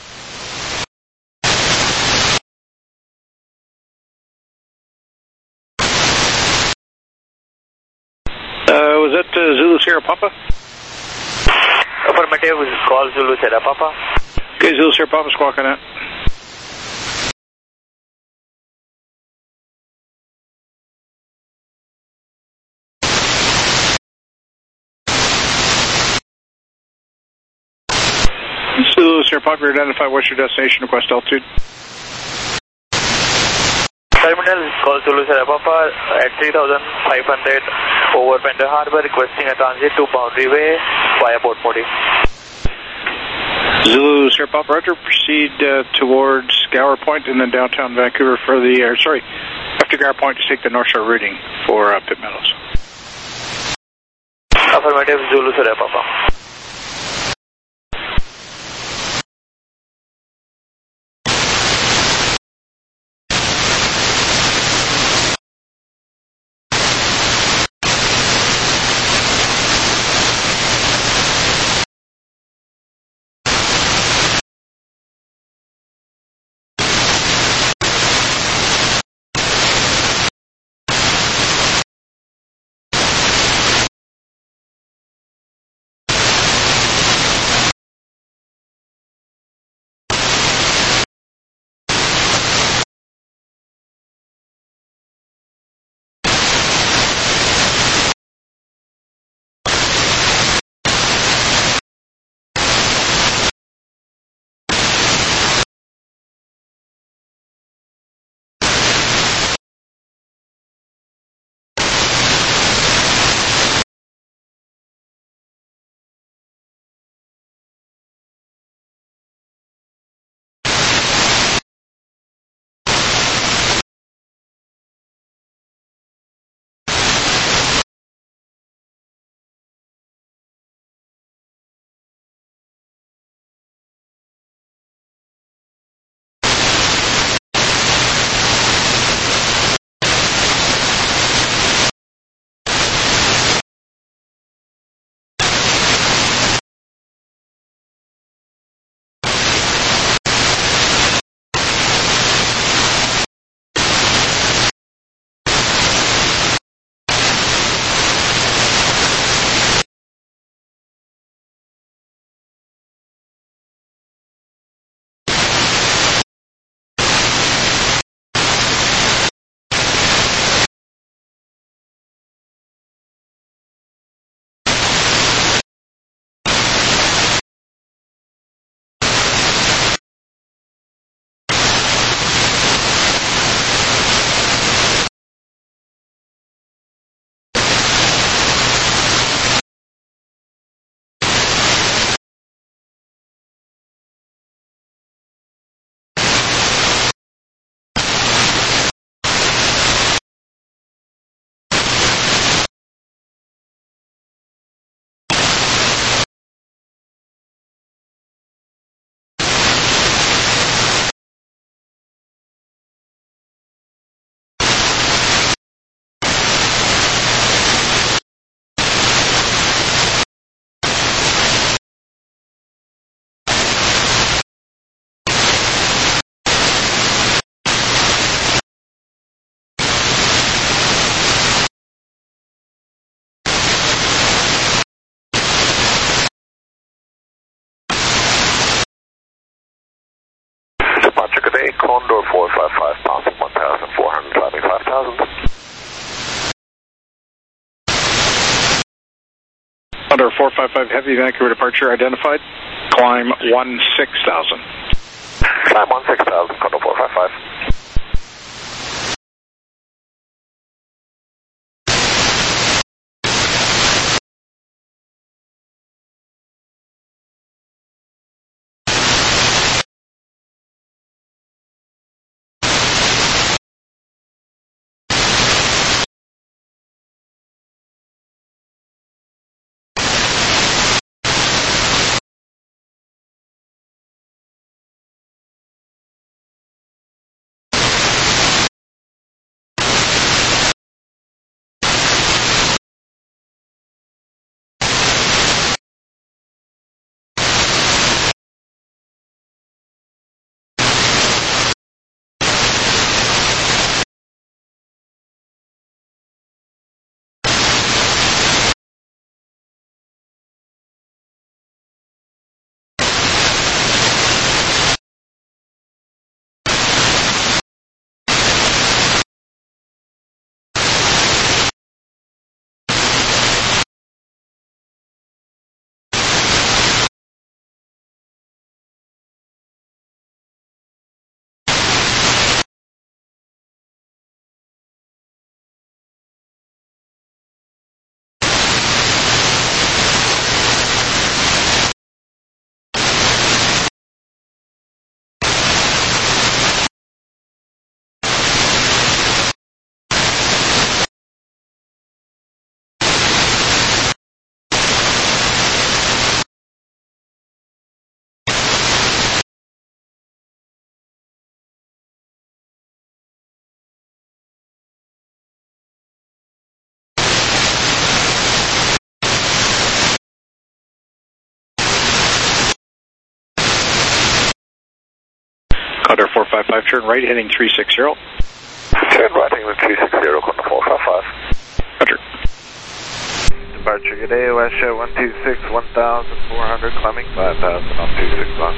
Was that Zulu Sierra Papa? Affirmative, call Zulu Sierra Papa. Okay, Zulu Sierra Papa, squawking out. Zulu Sierra Papa, identify what's your destination, request altitude. Terminal, call Zulu Sierra Papa at 3,500 over Pender Harbor, requesting a transit to Boundary Way via Port Moody. Zulu Sierra Papa, Roger, proceed towards Gower Point and then downtown Vancouver for the, after Gower Point, just take the North Shore routing for Pitt Meadows. Affirmative, Zulu Sierra Papa. Condor 455, passing 1,400, climbing 5,000. Condor 455 Heavy, Vancouver departure identified. Climb 16,000. Climb 16,000, Condor 455. Condor 455, turn right, heading 360. Turn right, heading 360, Condor 455. Roger. Departure, good day, West Show 126, 1,400, climbing 5,000 on 261.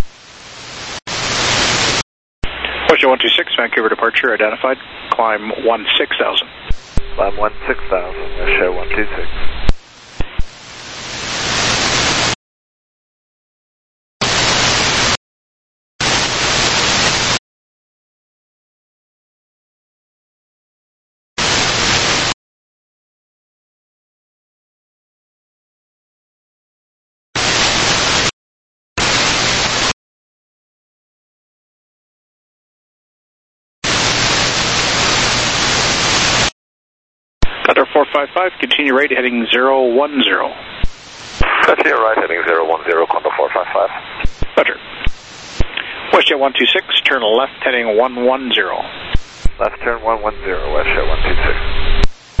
West Show 126, Vancouver departure identified. Climb 16,000. Climb 16,000, West Show 126. Condor 455, continue right, heading 010. Continue right, heading 010, Condor 455. Roger. WestJet 126, turn left, heading 110. Left turn 110, WestJet 126.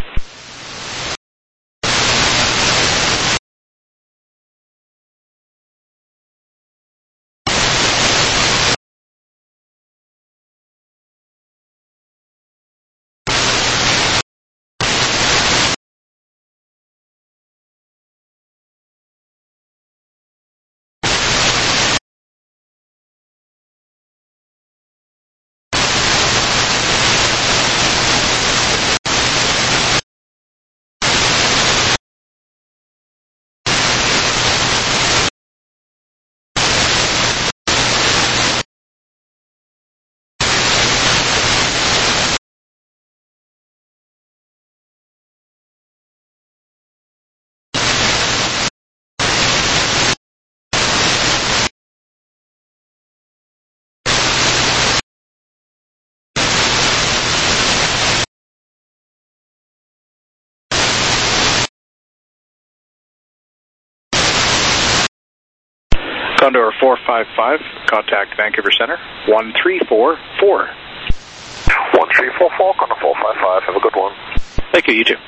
Condor 455, contact Vancouver Center, 1344. 1344, Condor 455, have a good one. Thank you, you too.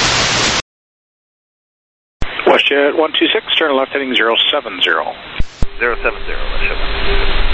WestJet 126, turn left heading 070. 070, let's shut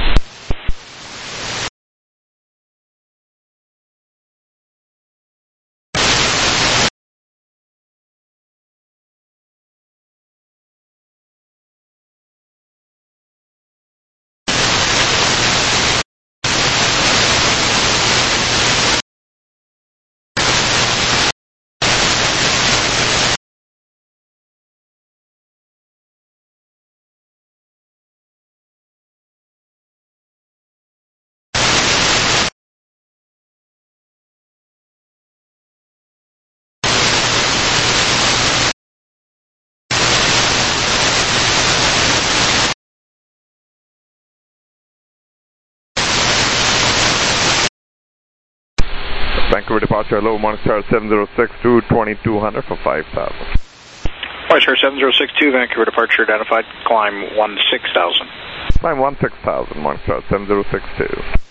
Vancouver departure, hello, Morningstar 7062, 2200 for 5,000. Morningstar 7062, Vancouver departure identified, climb 16,000. Climb 16,000, Morningstar 7062.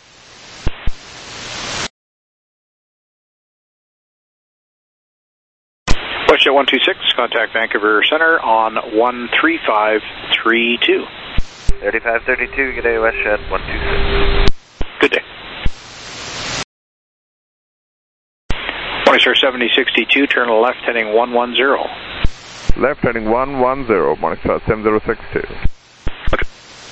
WestJet 126, contact Vancouver Center on 13532. 3532, good day, WestJet 126. Good day. Morningstar 7062, turn left heading 110. Left heading 110, Morningstar 7062. Okay.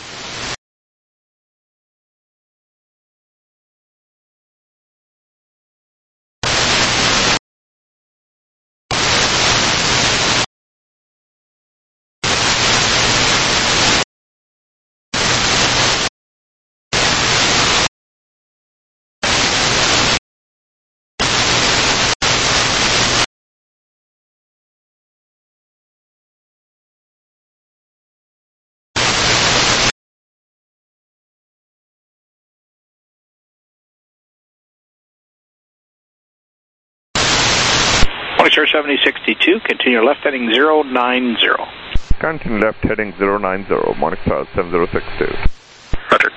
Morningstar 7062, continue left heading 090. Continue left heading 090, Morningstar 7062. Roger.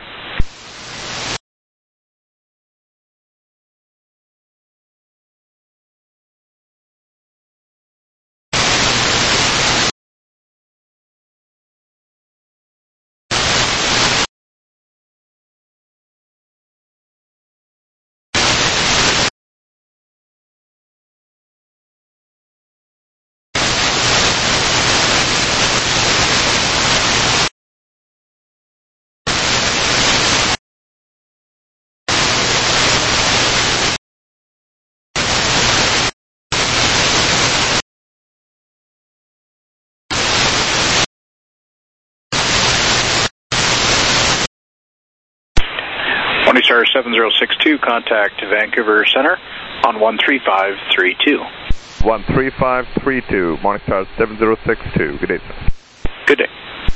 Morningstar 7062, contact Vancouver Center on 13532. 13532, Morningstar 7062. Good day, sir. Good day.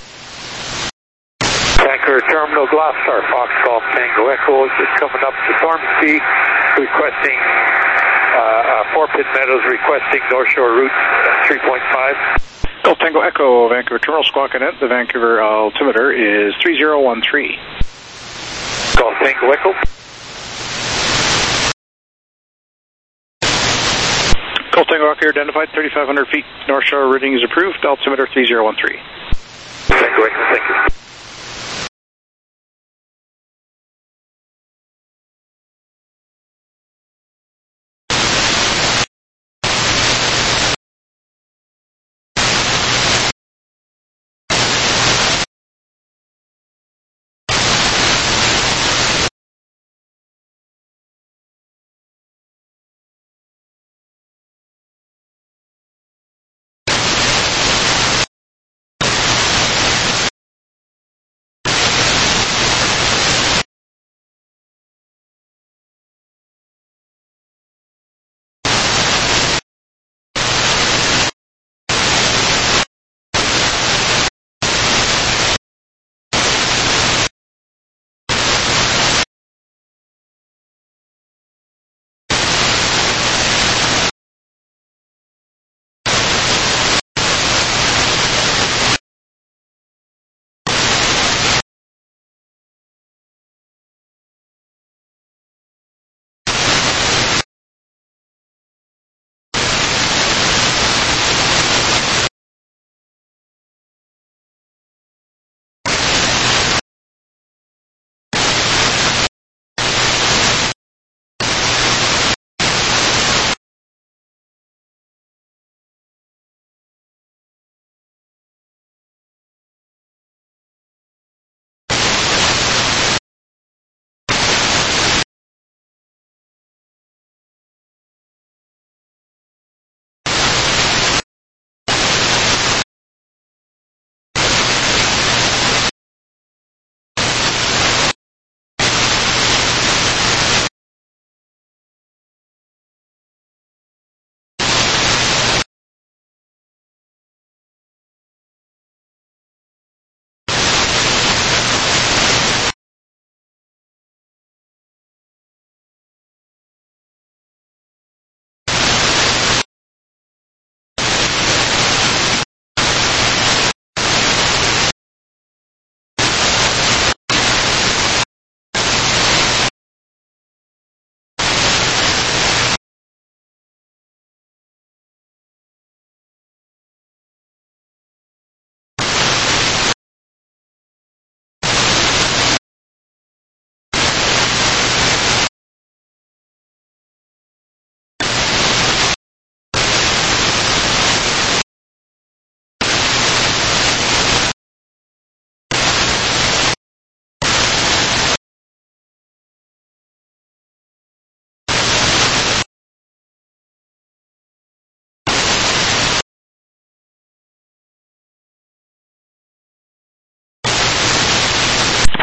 Vancouver Terminal, Gloucester, Fox Golf Tango Echo, just coming up to Stormsby, requesting, Fort Pitt Meadows, requesting North Shore route 3.5. Golf Tango Echo, Vancouver Terminal, squawking at the Vancouver altimeter is 3013. Golf Tango Echo. Golf Tango Echo identified, 3,500 feet, North Shore routing is approved, altimeter 3013. Tango Echo, thank you.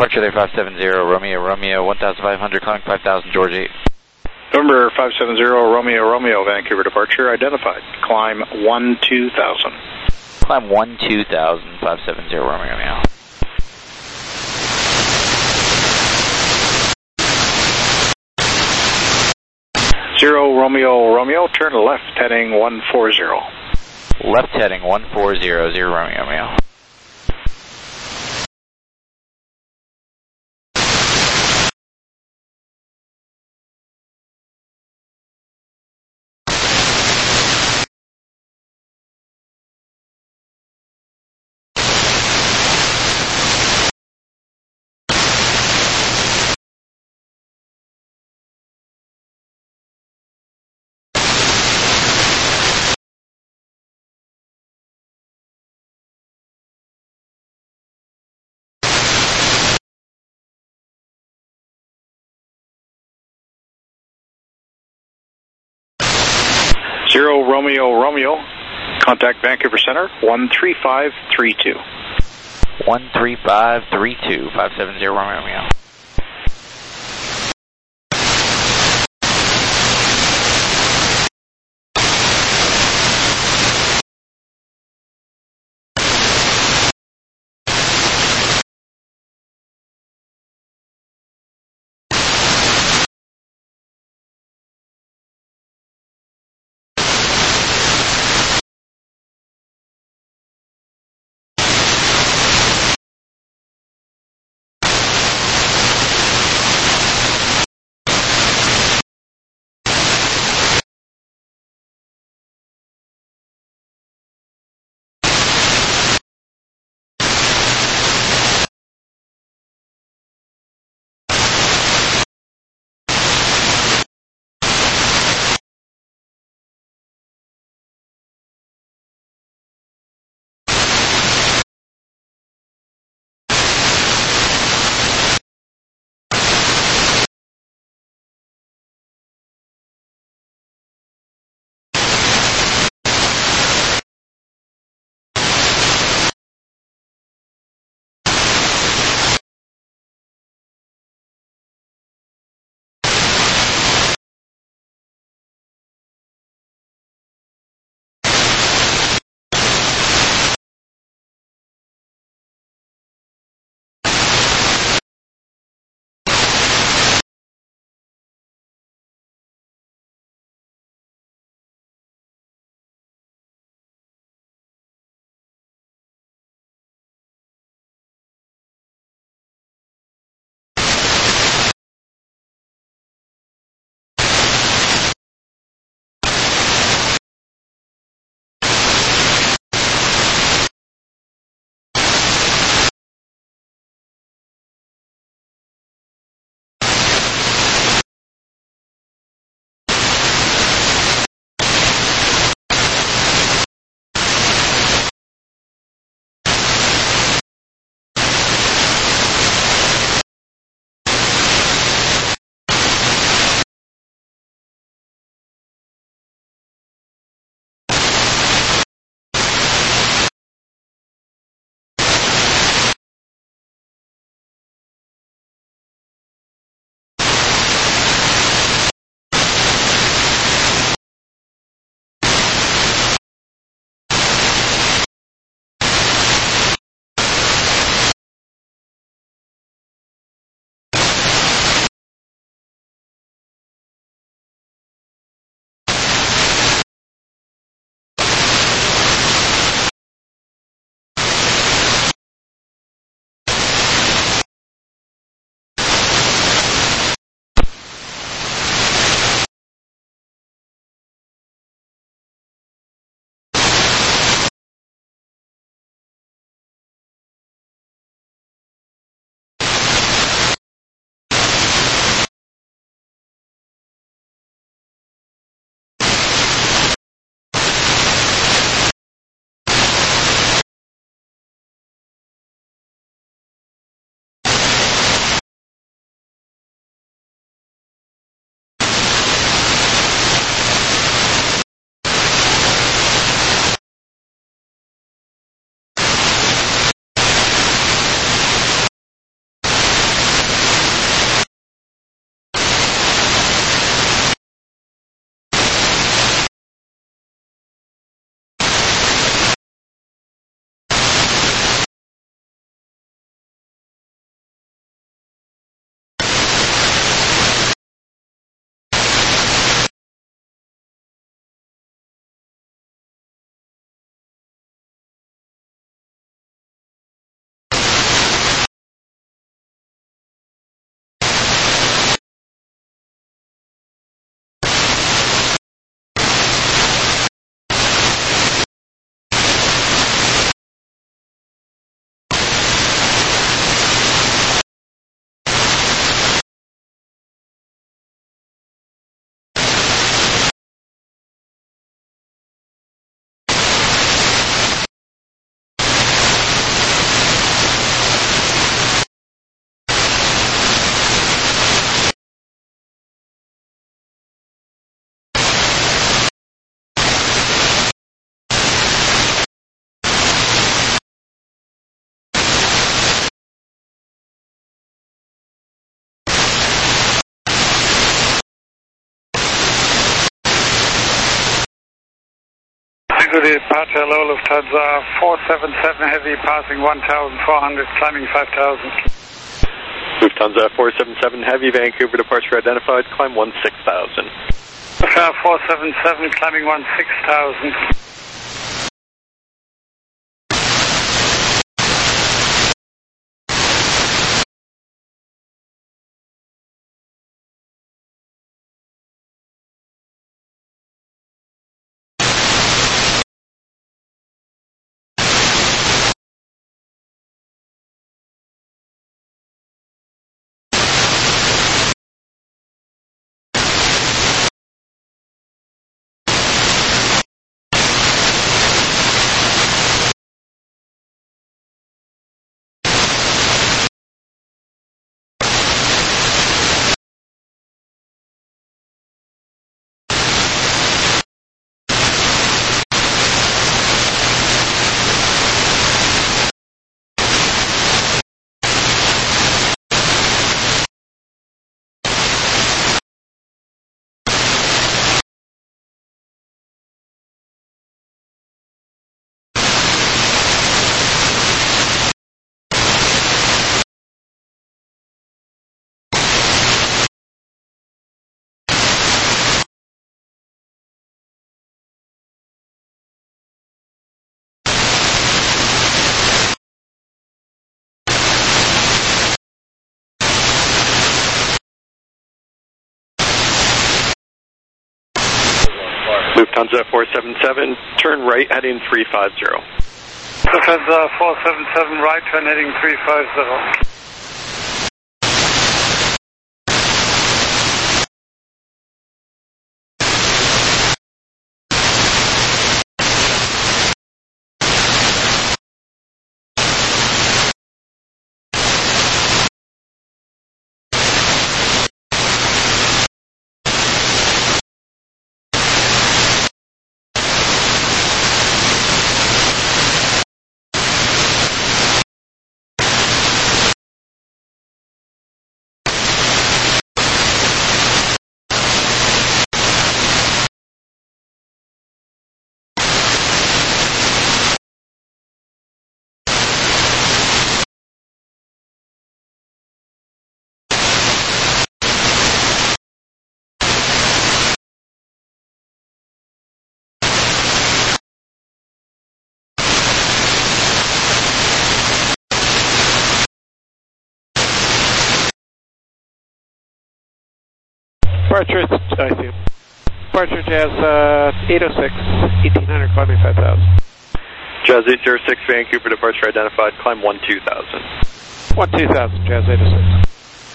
Departure there 570, Romeo, 1,500, climbing 5,000, George 8. November 570, Romeo, Vancouver departure identified. Climb 12,000. Climb 12,000, 570, Romeo. 0 Romeo, turn left heading 140. Left heading 140, 0 Romeo. Zero Romeo, contact Vancouver Center, 13532. 13532, 570 Romeo. good departure, hello Lufthansa 477 heavy passing 1,400, climbing 5,000. Lufthansa 477 Heavy, Vancouver departure identified, climb 16,000. Lufthansa 477 climbing 16,000. Lufthansa 477, turn right heading 350. Lufthansa 477 right, turn heading 350. Departure, I see. Departure Jazz 806, 1800, climbing 5,000. Jazz 806, Vancouver departure identified, climb 12,000. 12,000, Jazz 806.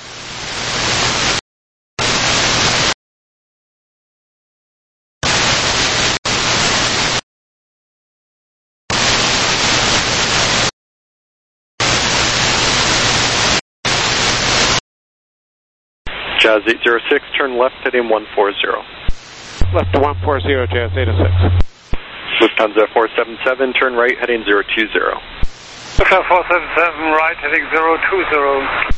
Jazz 806, turn left heading 140. Left to 140, Jazz 806. Lufthansa 477, turn right heading 020. Lufthansa 477 right heading 020.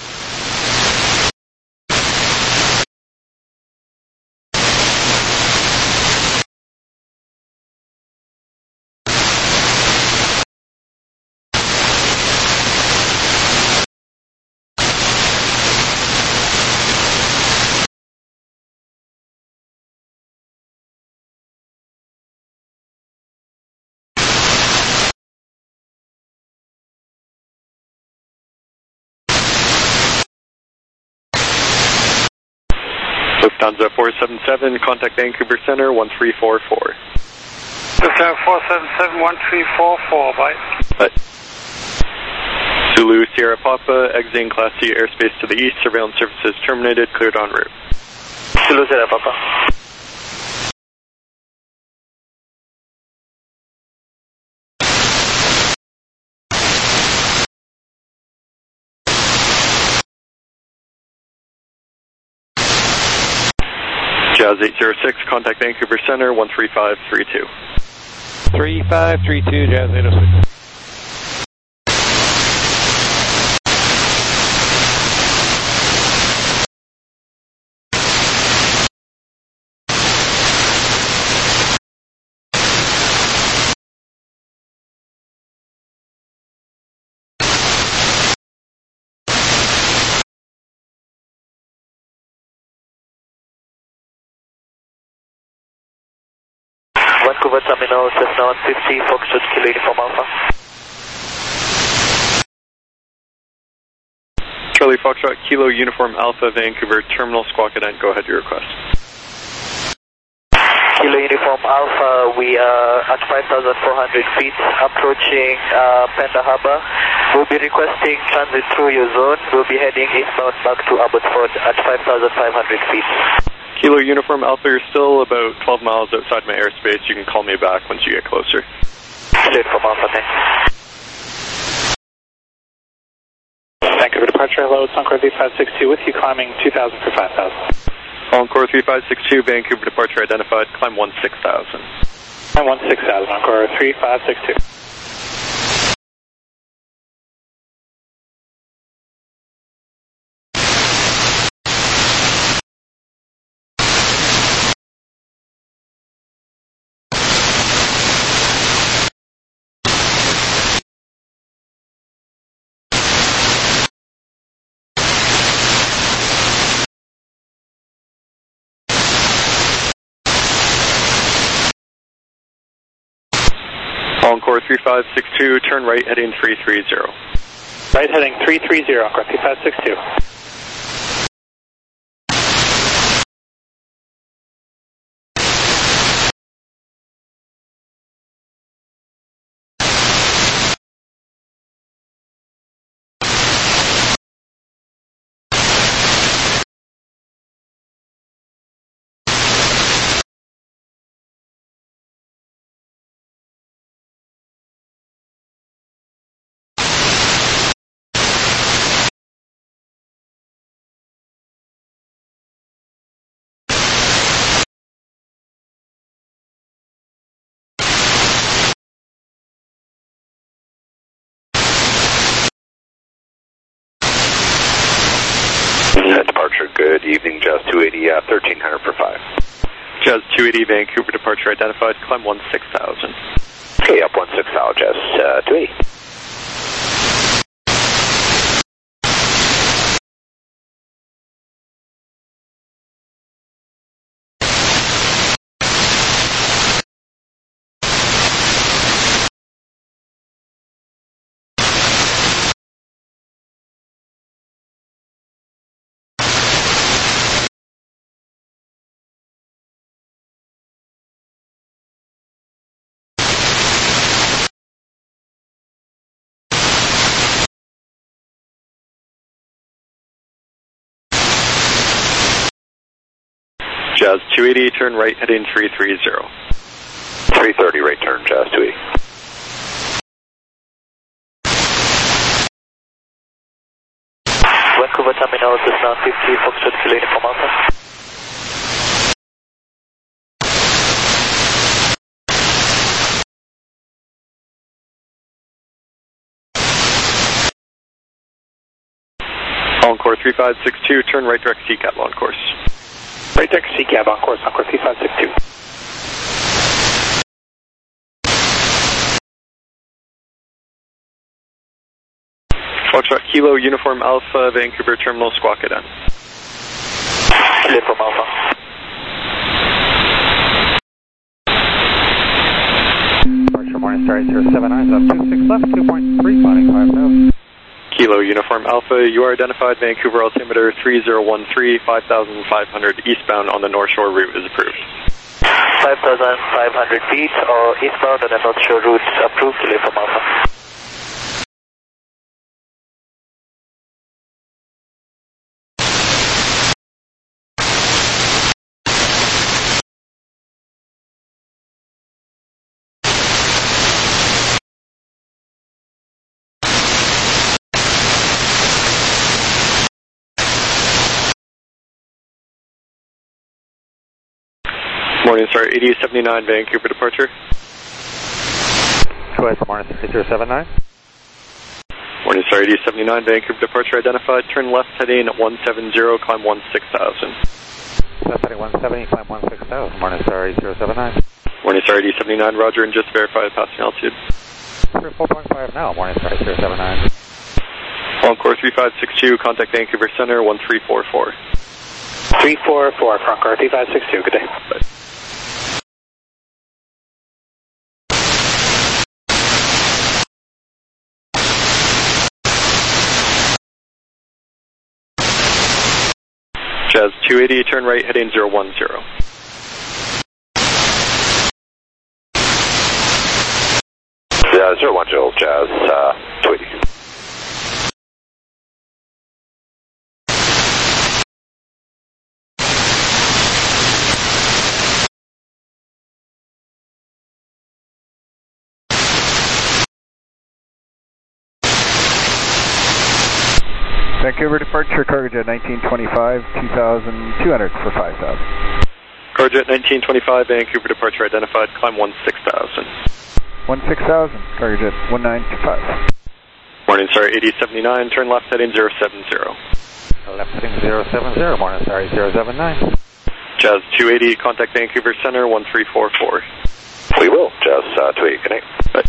Lufthansa 477, contact Vancouver Center 1344. Lufthansa 477 1344, bye. Bye. Zulu Sierra Papa, exiting Class C airspace to the east, surveillance services terminated, cleared en route. Zulu Sierra Papa. Jazz 806, contact Vancouver Center 13532. 3532, Jazz 806. Vancouver Terminal, Cessna 150, Foxtrot Kilo Uniform Alpha. Charlie Foxtrot Kilo Uniform Alpha, Vancouver Terminal, Squawk Cadet, go ahead, your request. Kilo Uniform Alpha, we are at 5,400 feet, approaching Pender Harbor. We'll be requesting transit through your zone. We'll be heading eastbound back to Abbotsford at 5,500 feet. Kilo Uniform Alpha, you're still about 12 miles outside my airspace. You can call me back once you get closer. Kilo Uniform Alpha, thanks. Vancouver departure, hello, it's Encore 3562 with you, climbing 2,000 for 5,000. Encore 3562, Vancouver departure identified, climb 16,000. Climb 16,000, Encore 3562. Encore 3562, turn right heading 330. Right heading 330, Encore 3562. Departure, good evening, Jazz 280, 1300 for 5. Jazz 280, Vancouver departure identified, climb 16,000. Okay, up 16,000, Jazz 280. Jazz 280, turn right heading 330. 330, right turn, Jazz 280. Vancouver Terminal, Cessna 50, Foxtrot Kilo Uniform Alpha. Encore 3562, turn right direct CCAB on course. Right deck CCAB on course, Encore 3562. Foxtrot Kilo Uniform Alpha, Vancouver Terminal, Squawk Cadet. Kilo Uniform Alpha. Departure Morningstar 8079, up 26 left, 2.3, climbing 5,000. Kilo Uniform Alpha, you are identified, Vancouver altimeter 3013, 5,500 eastbound on the North Shore route is approved. 5,500 feet or eastbound on the North Shore route approved, Kilo Uniform Alpha. Morningstar 8079, Vancouver departure. Go ahead for Morningstar 8079. Morningstar 8079, Vancouver departure identified, turn left heading 170, climb 16,000. Left heading 170, climb 16,000, Morningstar 8079. Morningstar 8079, roger, and just verify the passing altitude. 4.5 now, Morningstar 8079. Encore 3562, contact Vancouver Center 1344. 344, Encore 3562, good day. Bye. Jazz 280, turn right, heading 010. Yeah, 010, Jazz 280. Vancouver departure, Cargojet 1925, 2,200 for 5,000. Cargojet 1925, Vancouver departure identified, climb 16,000. 16,000, Cargojet 1925. Morning Star 8079, turn left heading 070. Left heading 070, Morning Star 079. Jazz 280, contact Vancouver Center 1344. We will, Jazz 280, connect. Bye.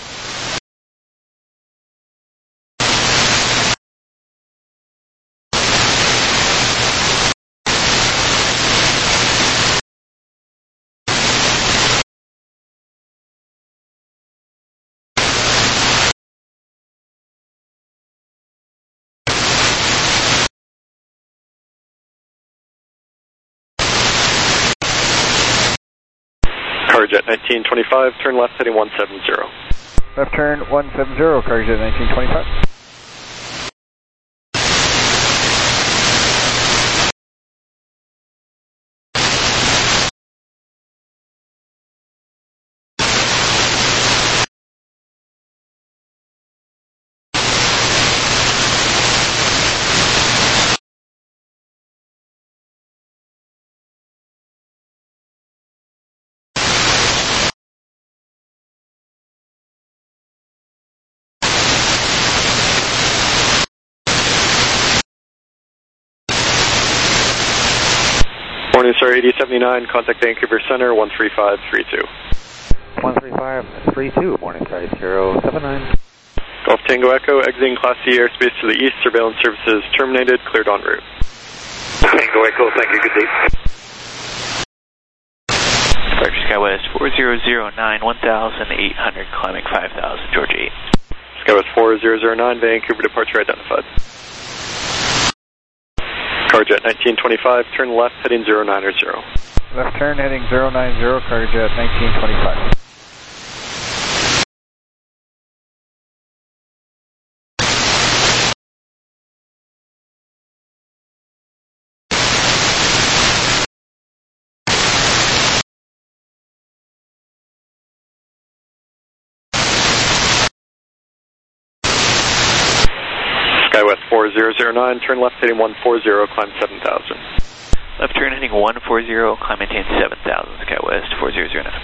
Cargojet 1925, turn left heading 170. Left turn 170, Cargojet 1925. Morning Star 8079, contact Vancouver Center 13532. 13532, Morning Star 079. Golf Tango Echo, exiting Class C airspace to the east, surveillance services terminated, cleared en route. Tango Echo, thank you, good day. Departure SkyWest 4009, 1,800, climbing 5,000, Georgia 8. SkyWest 4009, Vancouver departure identified. Cargojet 1925, turn left heading 090. Left turn heading 090, Cargojet 1925. SkyWest 4009, turn left heading 140, climb 7,000. Left turn heading 140, climb maintain 7,000, SkyWest 4009.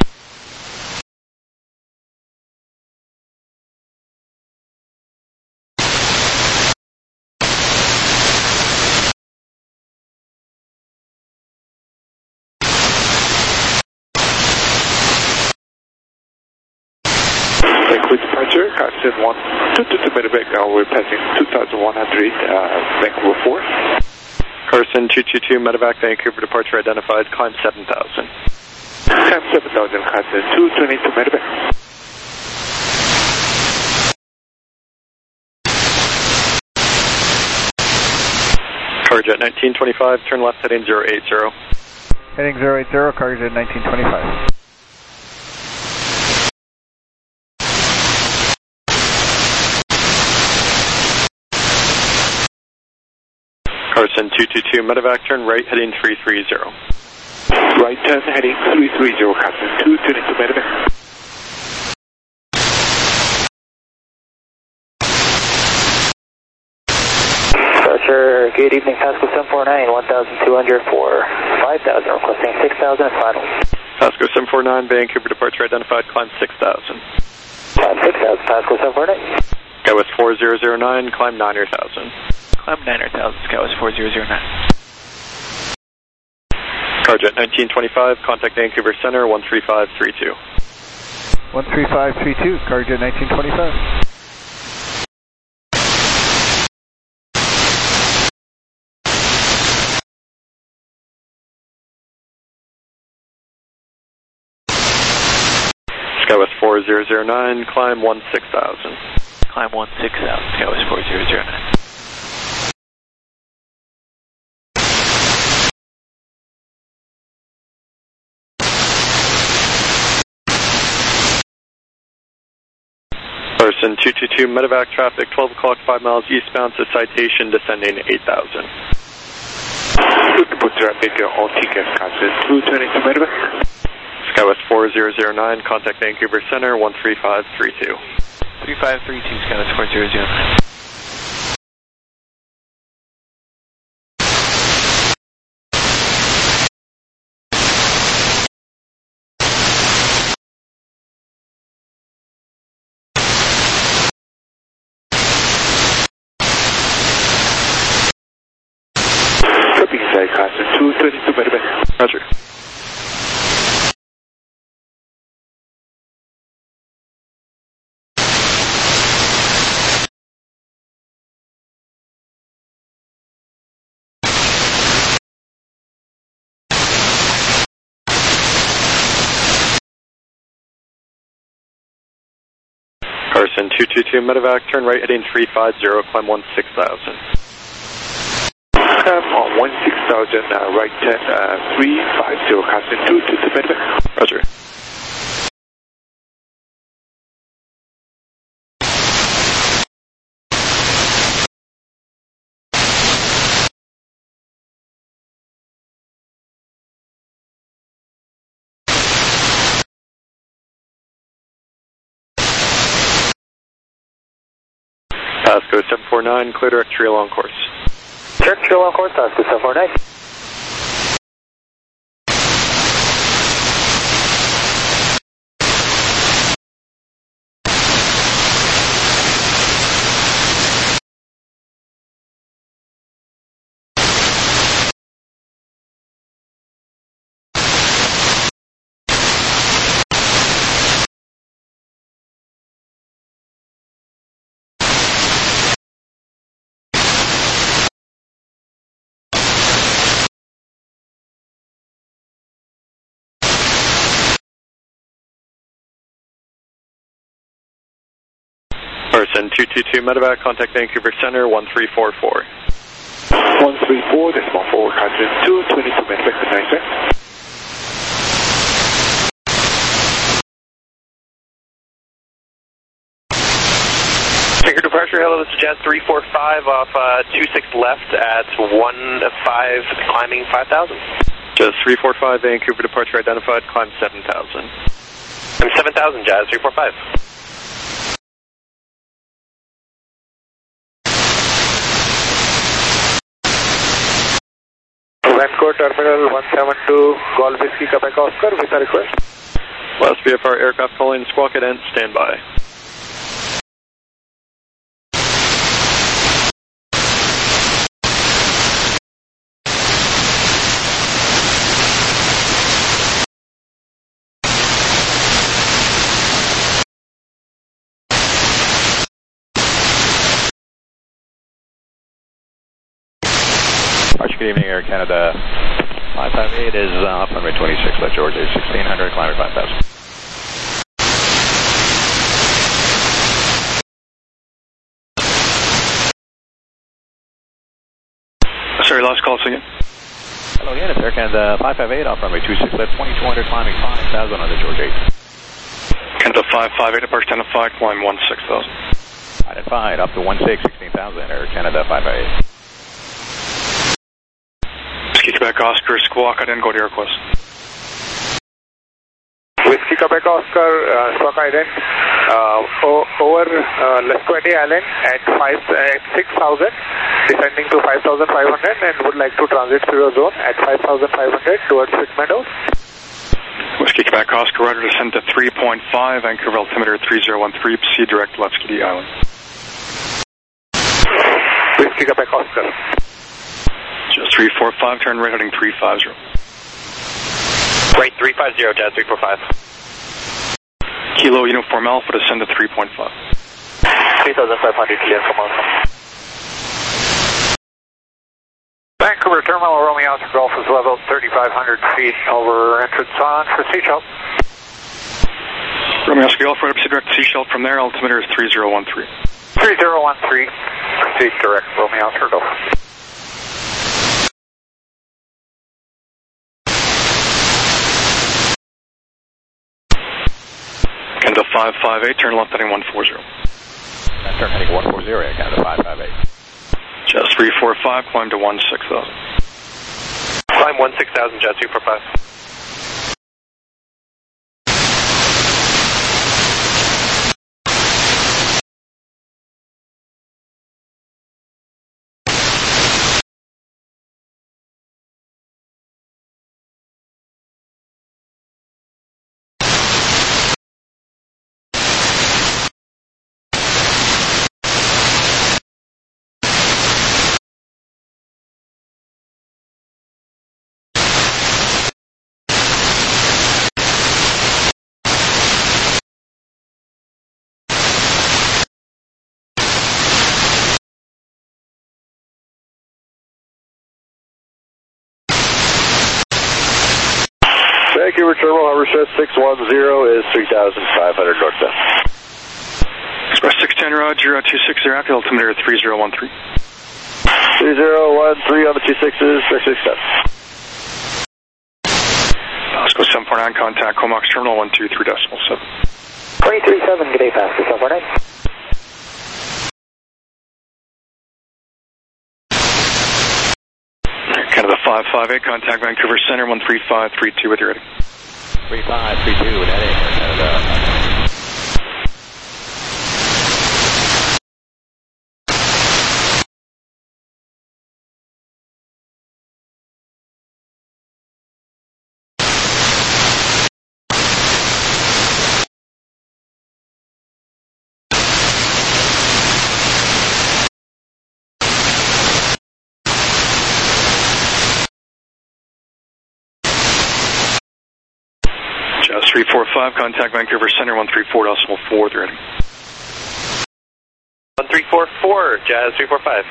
Quick departure, Carson 122 medevac, now we're passing 2,100, Vancouver 4. Carson 222, medevac, Vancouver departure identified, climb 7,000. Climb 7,000, Carson 222 medevac. Cargojet 1925, turn left heading 080. Heading 080, Cargojet 1925. Carson 222, medevac, turn right heading 330. Right turn heading 330, Carson 222 medevac. Roger, good evening, Pasco 749, 1,200 for 5,000, requesting 6,000 and final. Pasco 749, Vancouver departure identified, climb 6,000. Climb 6,000, Pasco 749. SkyWest 4009, climb 9,000. Climb 9,000, SkyWest 4009. Cargojet 1925, contact Vancouver Center 13532. 13532, Cargojet 1925. SkyWest 4009, climb 16,000. Climb 16,000, SkyWest 4009. Carson 222 medevac traffic, 12 o'clock, 5 miles eastbound to Citation, descending 8,000. Put traffic on TCAS, Carson 222 medevac. SkyWest 4009, contact Vancouver Center 13532. 3532, SkyWest 4009. Carson 222 medevac. Roger. Carson 222 medevac, turn right heading 350, climb 16,000. On 16,000, right 10, 350, Carson 222 medevac. Roger. Pasco 749, clear direct trail on course. Check trail on course, Pasco 749. Carson 222 medevac, contact Vancouver Center 1344. 134, decimal 4, Carson 222 medevac, good night, sir. Finger departure, hello, this is Jazz 345 off 26 left at 15, climbing 5,000. Jazz 345, Vancouver departure identified, climb 7,000. I'm 7,000, Jazz 345. Vancouver Terminal 172, Golf Whiskey, Quebec Oscar, with a request. Last VFR aircraft calling, squawk at end, stand by. Good evening, Air Canada. 558 is off runway 26, left Georgia, 1600, climber 5,000. Sorry, last call again. Hello again, it's Air Canada 558 off runway 26, left 2200, climbing 5,000 on the Georgia 8. Canada 558, departure identified, climb 16,000. Identified, up to 16,000, Air Canada 558. Whiskey Quebec Oscar, squawk, I didn't go to your request. Whiskey Quebec Oscar, squawk ident, over Lesquenty Island at 6,000, descending to 5,500 and would like to transit through your zone at 5,500 towards Pitt Meadows. Whiskey Quebec Oscar, rudder descend to 3.5, Vancouver altimeter 3013, proceed direct to Lesquenty Island. Whiskey Quebec Oscar. Just 345, turn right heading 350. Right 350, Jazz 345. Kilo Uniform Alpha, descend to 3.5. 3,500, clear from Alpha. Vancouver Terminal, Romeo Oscar Golf is level 3,500 feet over entrance on for Seashell. Romeo Oscar Golf, right up, proceed direct to Seashell. From there, altimeter is 3013. 3013, proceed direct, Romeo Oscar Golf. Canada 558, turn left heading 140. Turn heading 140, Air Canada 558. Jazz 345, climb to 16,000. Climb 16,000, Jazz 345. Vancouver Terminal, Harbor Express 610 is 3,500 northbound. Express 610, Roger, 260 after altimeter 3013. 3013 on the 26s, 667. Let's go 749, contact Comox Terminal 123.7. 337, good day, fastest 749. Canada 558, contact Vancouver Center 13532 with your ready. 3532 with that Air Canada. Jazz 345, contact Vancouver Center 134.4 with your ready. 1344, Jazz 345.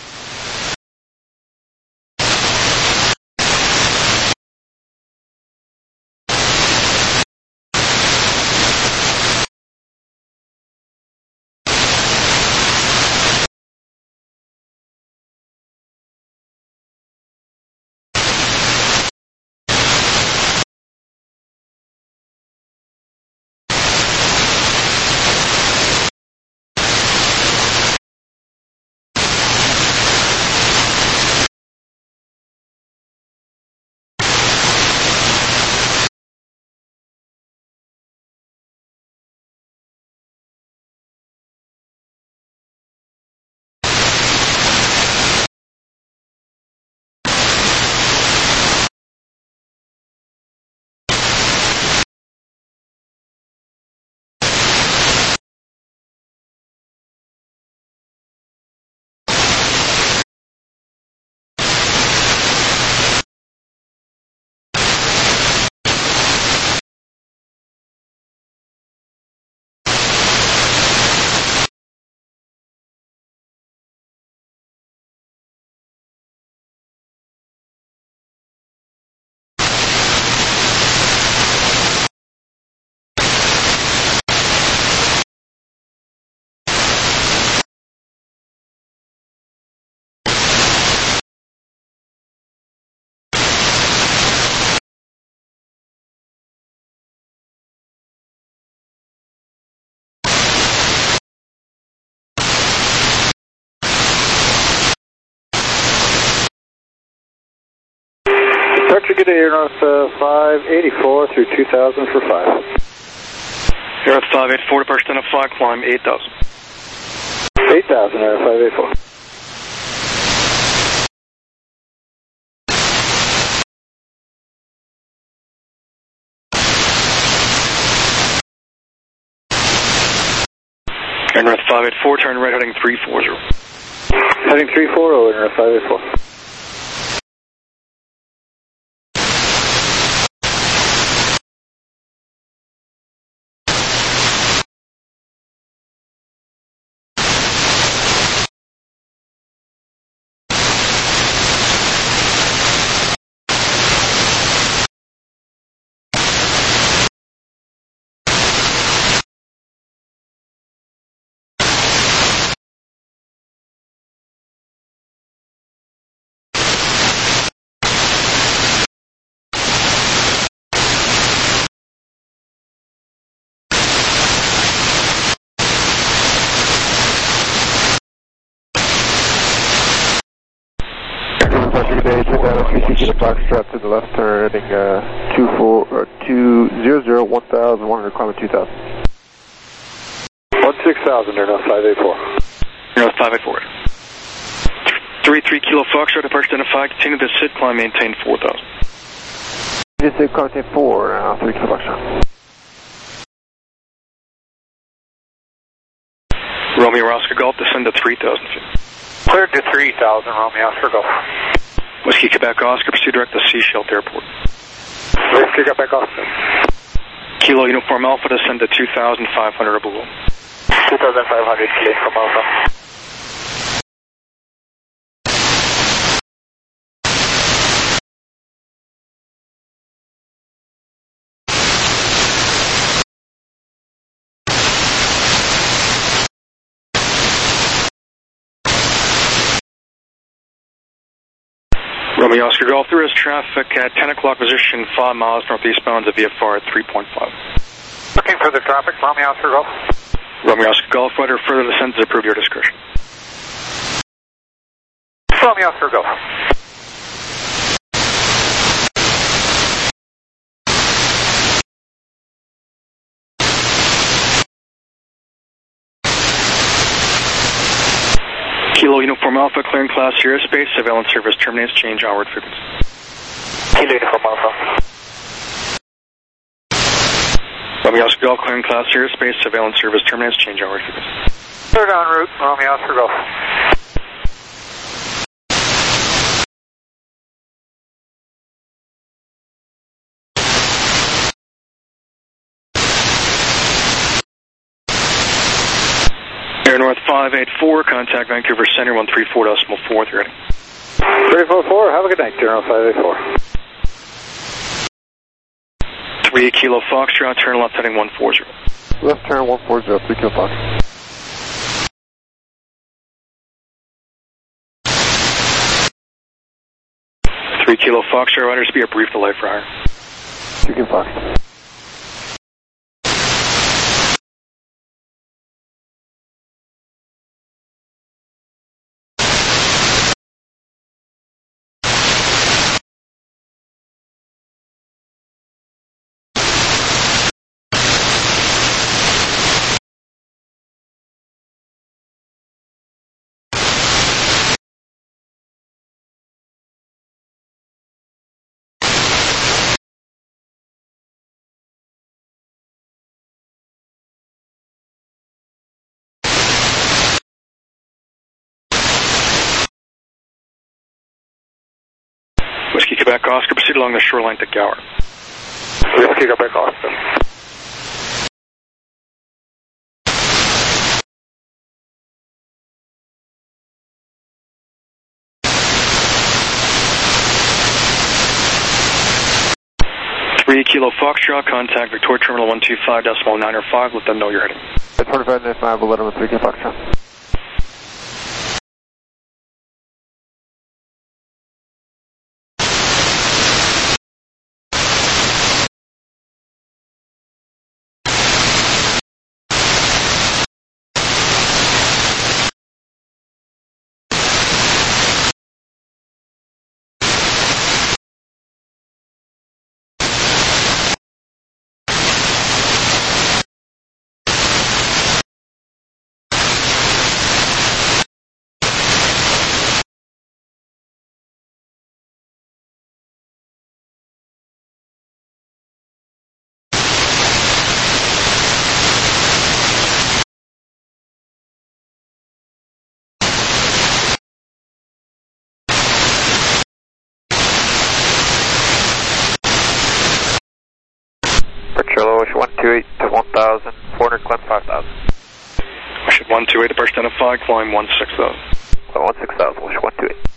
Departure, good day, Air North 584 through 2000 for 5. Air North 584, departure 1005, climb 8,000. 8,000, Air 584. Air North 584, turn right heading 340. Heading 340, Air North 584. Departure good day, 3 Kilo Foxtrot to the left turn, heading 200, 1,100, climb at 2,000. 16,000, they're now 584. North 584. 3 Kilo Foxtrot, departure identified, continue to sit, climb, maintain 4,000. Just sit, climb, maintain 4, now 3 Kilo Foxtrot. Romeo Oscar Golf, descend to 3,000 feet. Cleared to 3,000, Romeo Oscar Golf. Whiskey Quebec Oscar, pursue direct to Seashell Airport. Whiskey Quebec Oscar. Kilo Uniform Alpha, descend to 2,500 or below. 2,500, Kilo Uniform Alpha. Romeo Oscar Golf, there is traffic at 10 o'clock position, 5 miles northeastbound of VFR at 3.5. Looking for the traffic, Romeo Oscar Golf. Romeo Oscar Golf, whether further descent is approved your discretion. Romeo Oscar Golf. Kilo Uniform Alpha, clearing class airspace, surveillance service terminates, change onward frequency. Kilo Uniform Alpha. Romeo Oscar Golf, clearing class airspace, surveillance service terminates, change onward frequency. Third en route, Romeo Oscar Golf. Air North 584, contact Vancouver Center 134.4, ready. 344, have a good night, General 584. 3 Kilo Foxtrot, turn left heading 140. Left turn 140, 3 Kilo Fox. Kilo Foxtrot, riders be a brief delay for hire. 2 Kilo Fox. Whiskey Quebec Oscar, proceed along the shoreline to Gower. Whiskey Quebec Oscar. Kilo Foxtrot, contact Victoria Terminal 125.905, let them know you're heading. At 25.95, we'll let them with 3 Kilo Foxtrot. Chilo, wish 128 to 1,000, 400, climb 5,000. Wish 128, departure identified, climb 16,000. Climb 16,000, wish 128.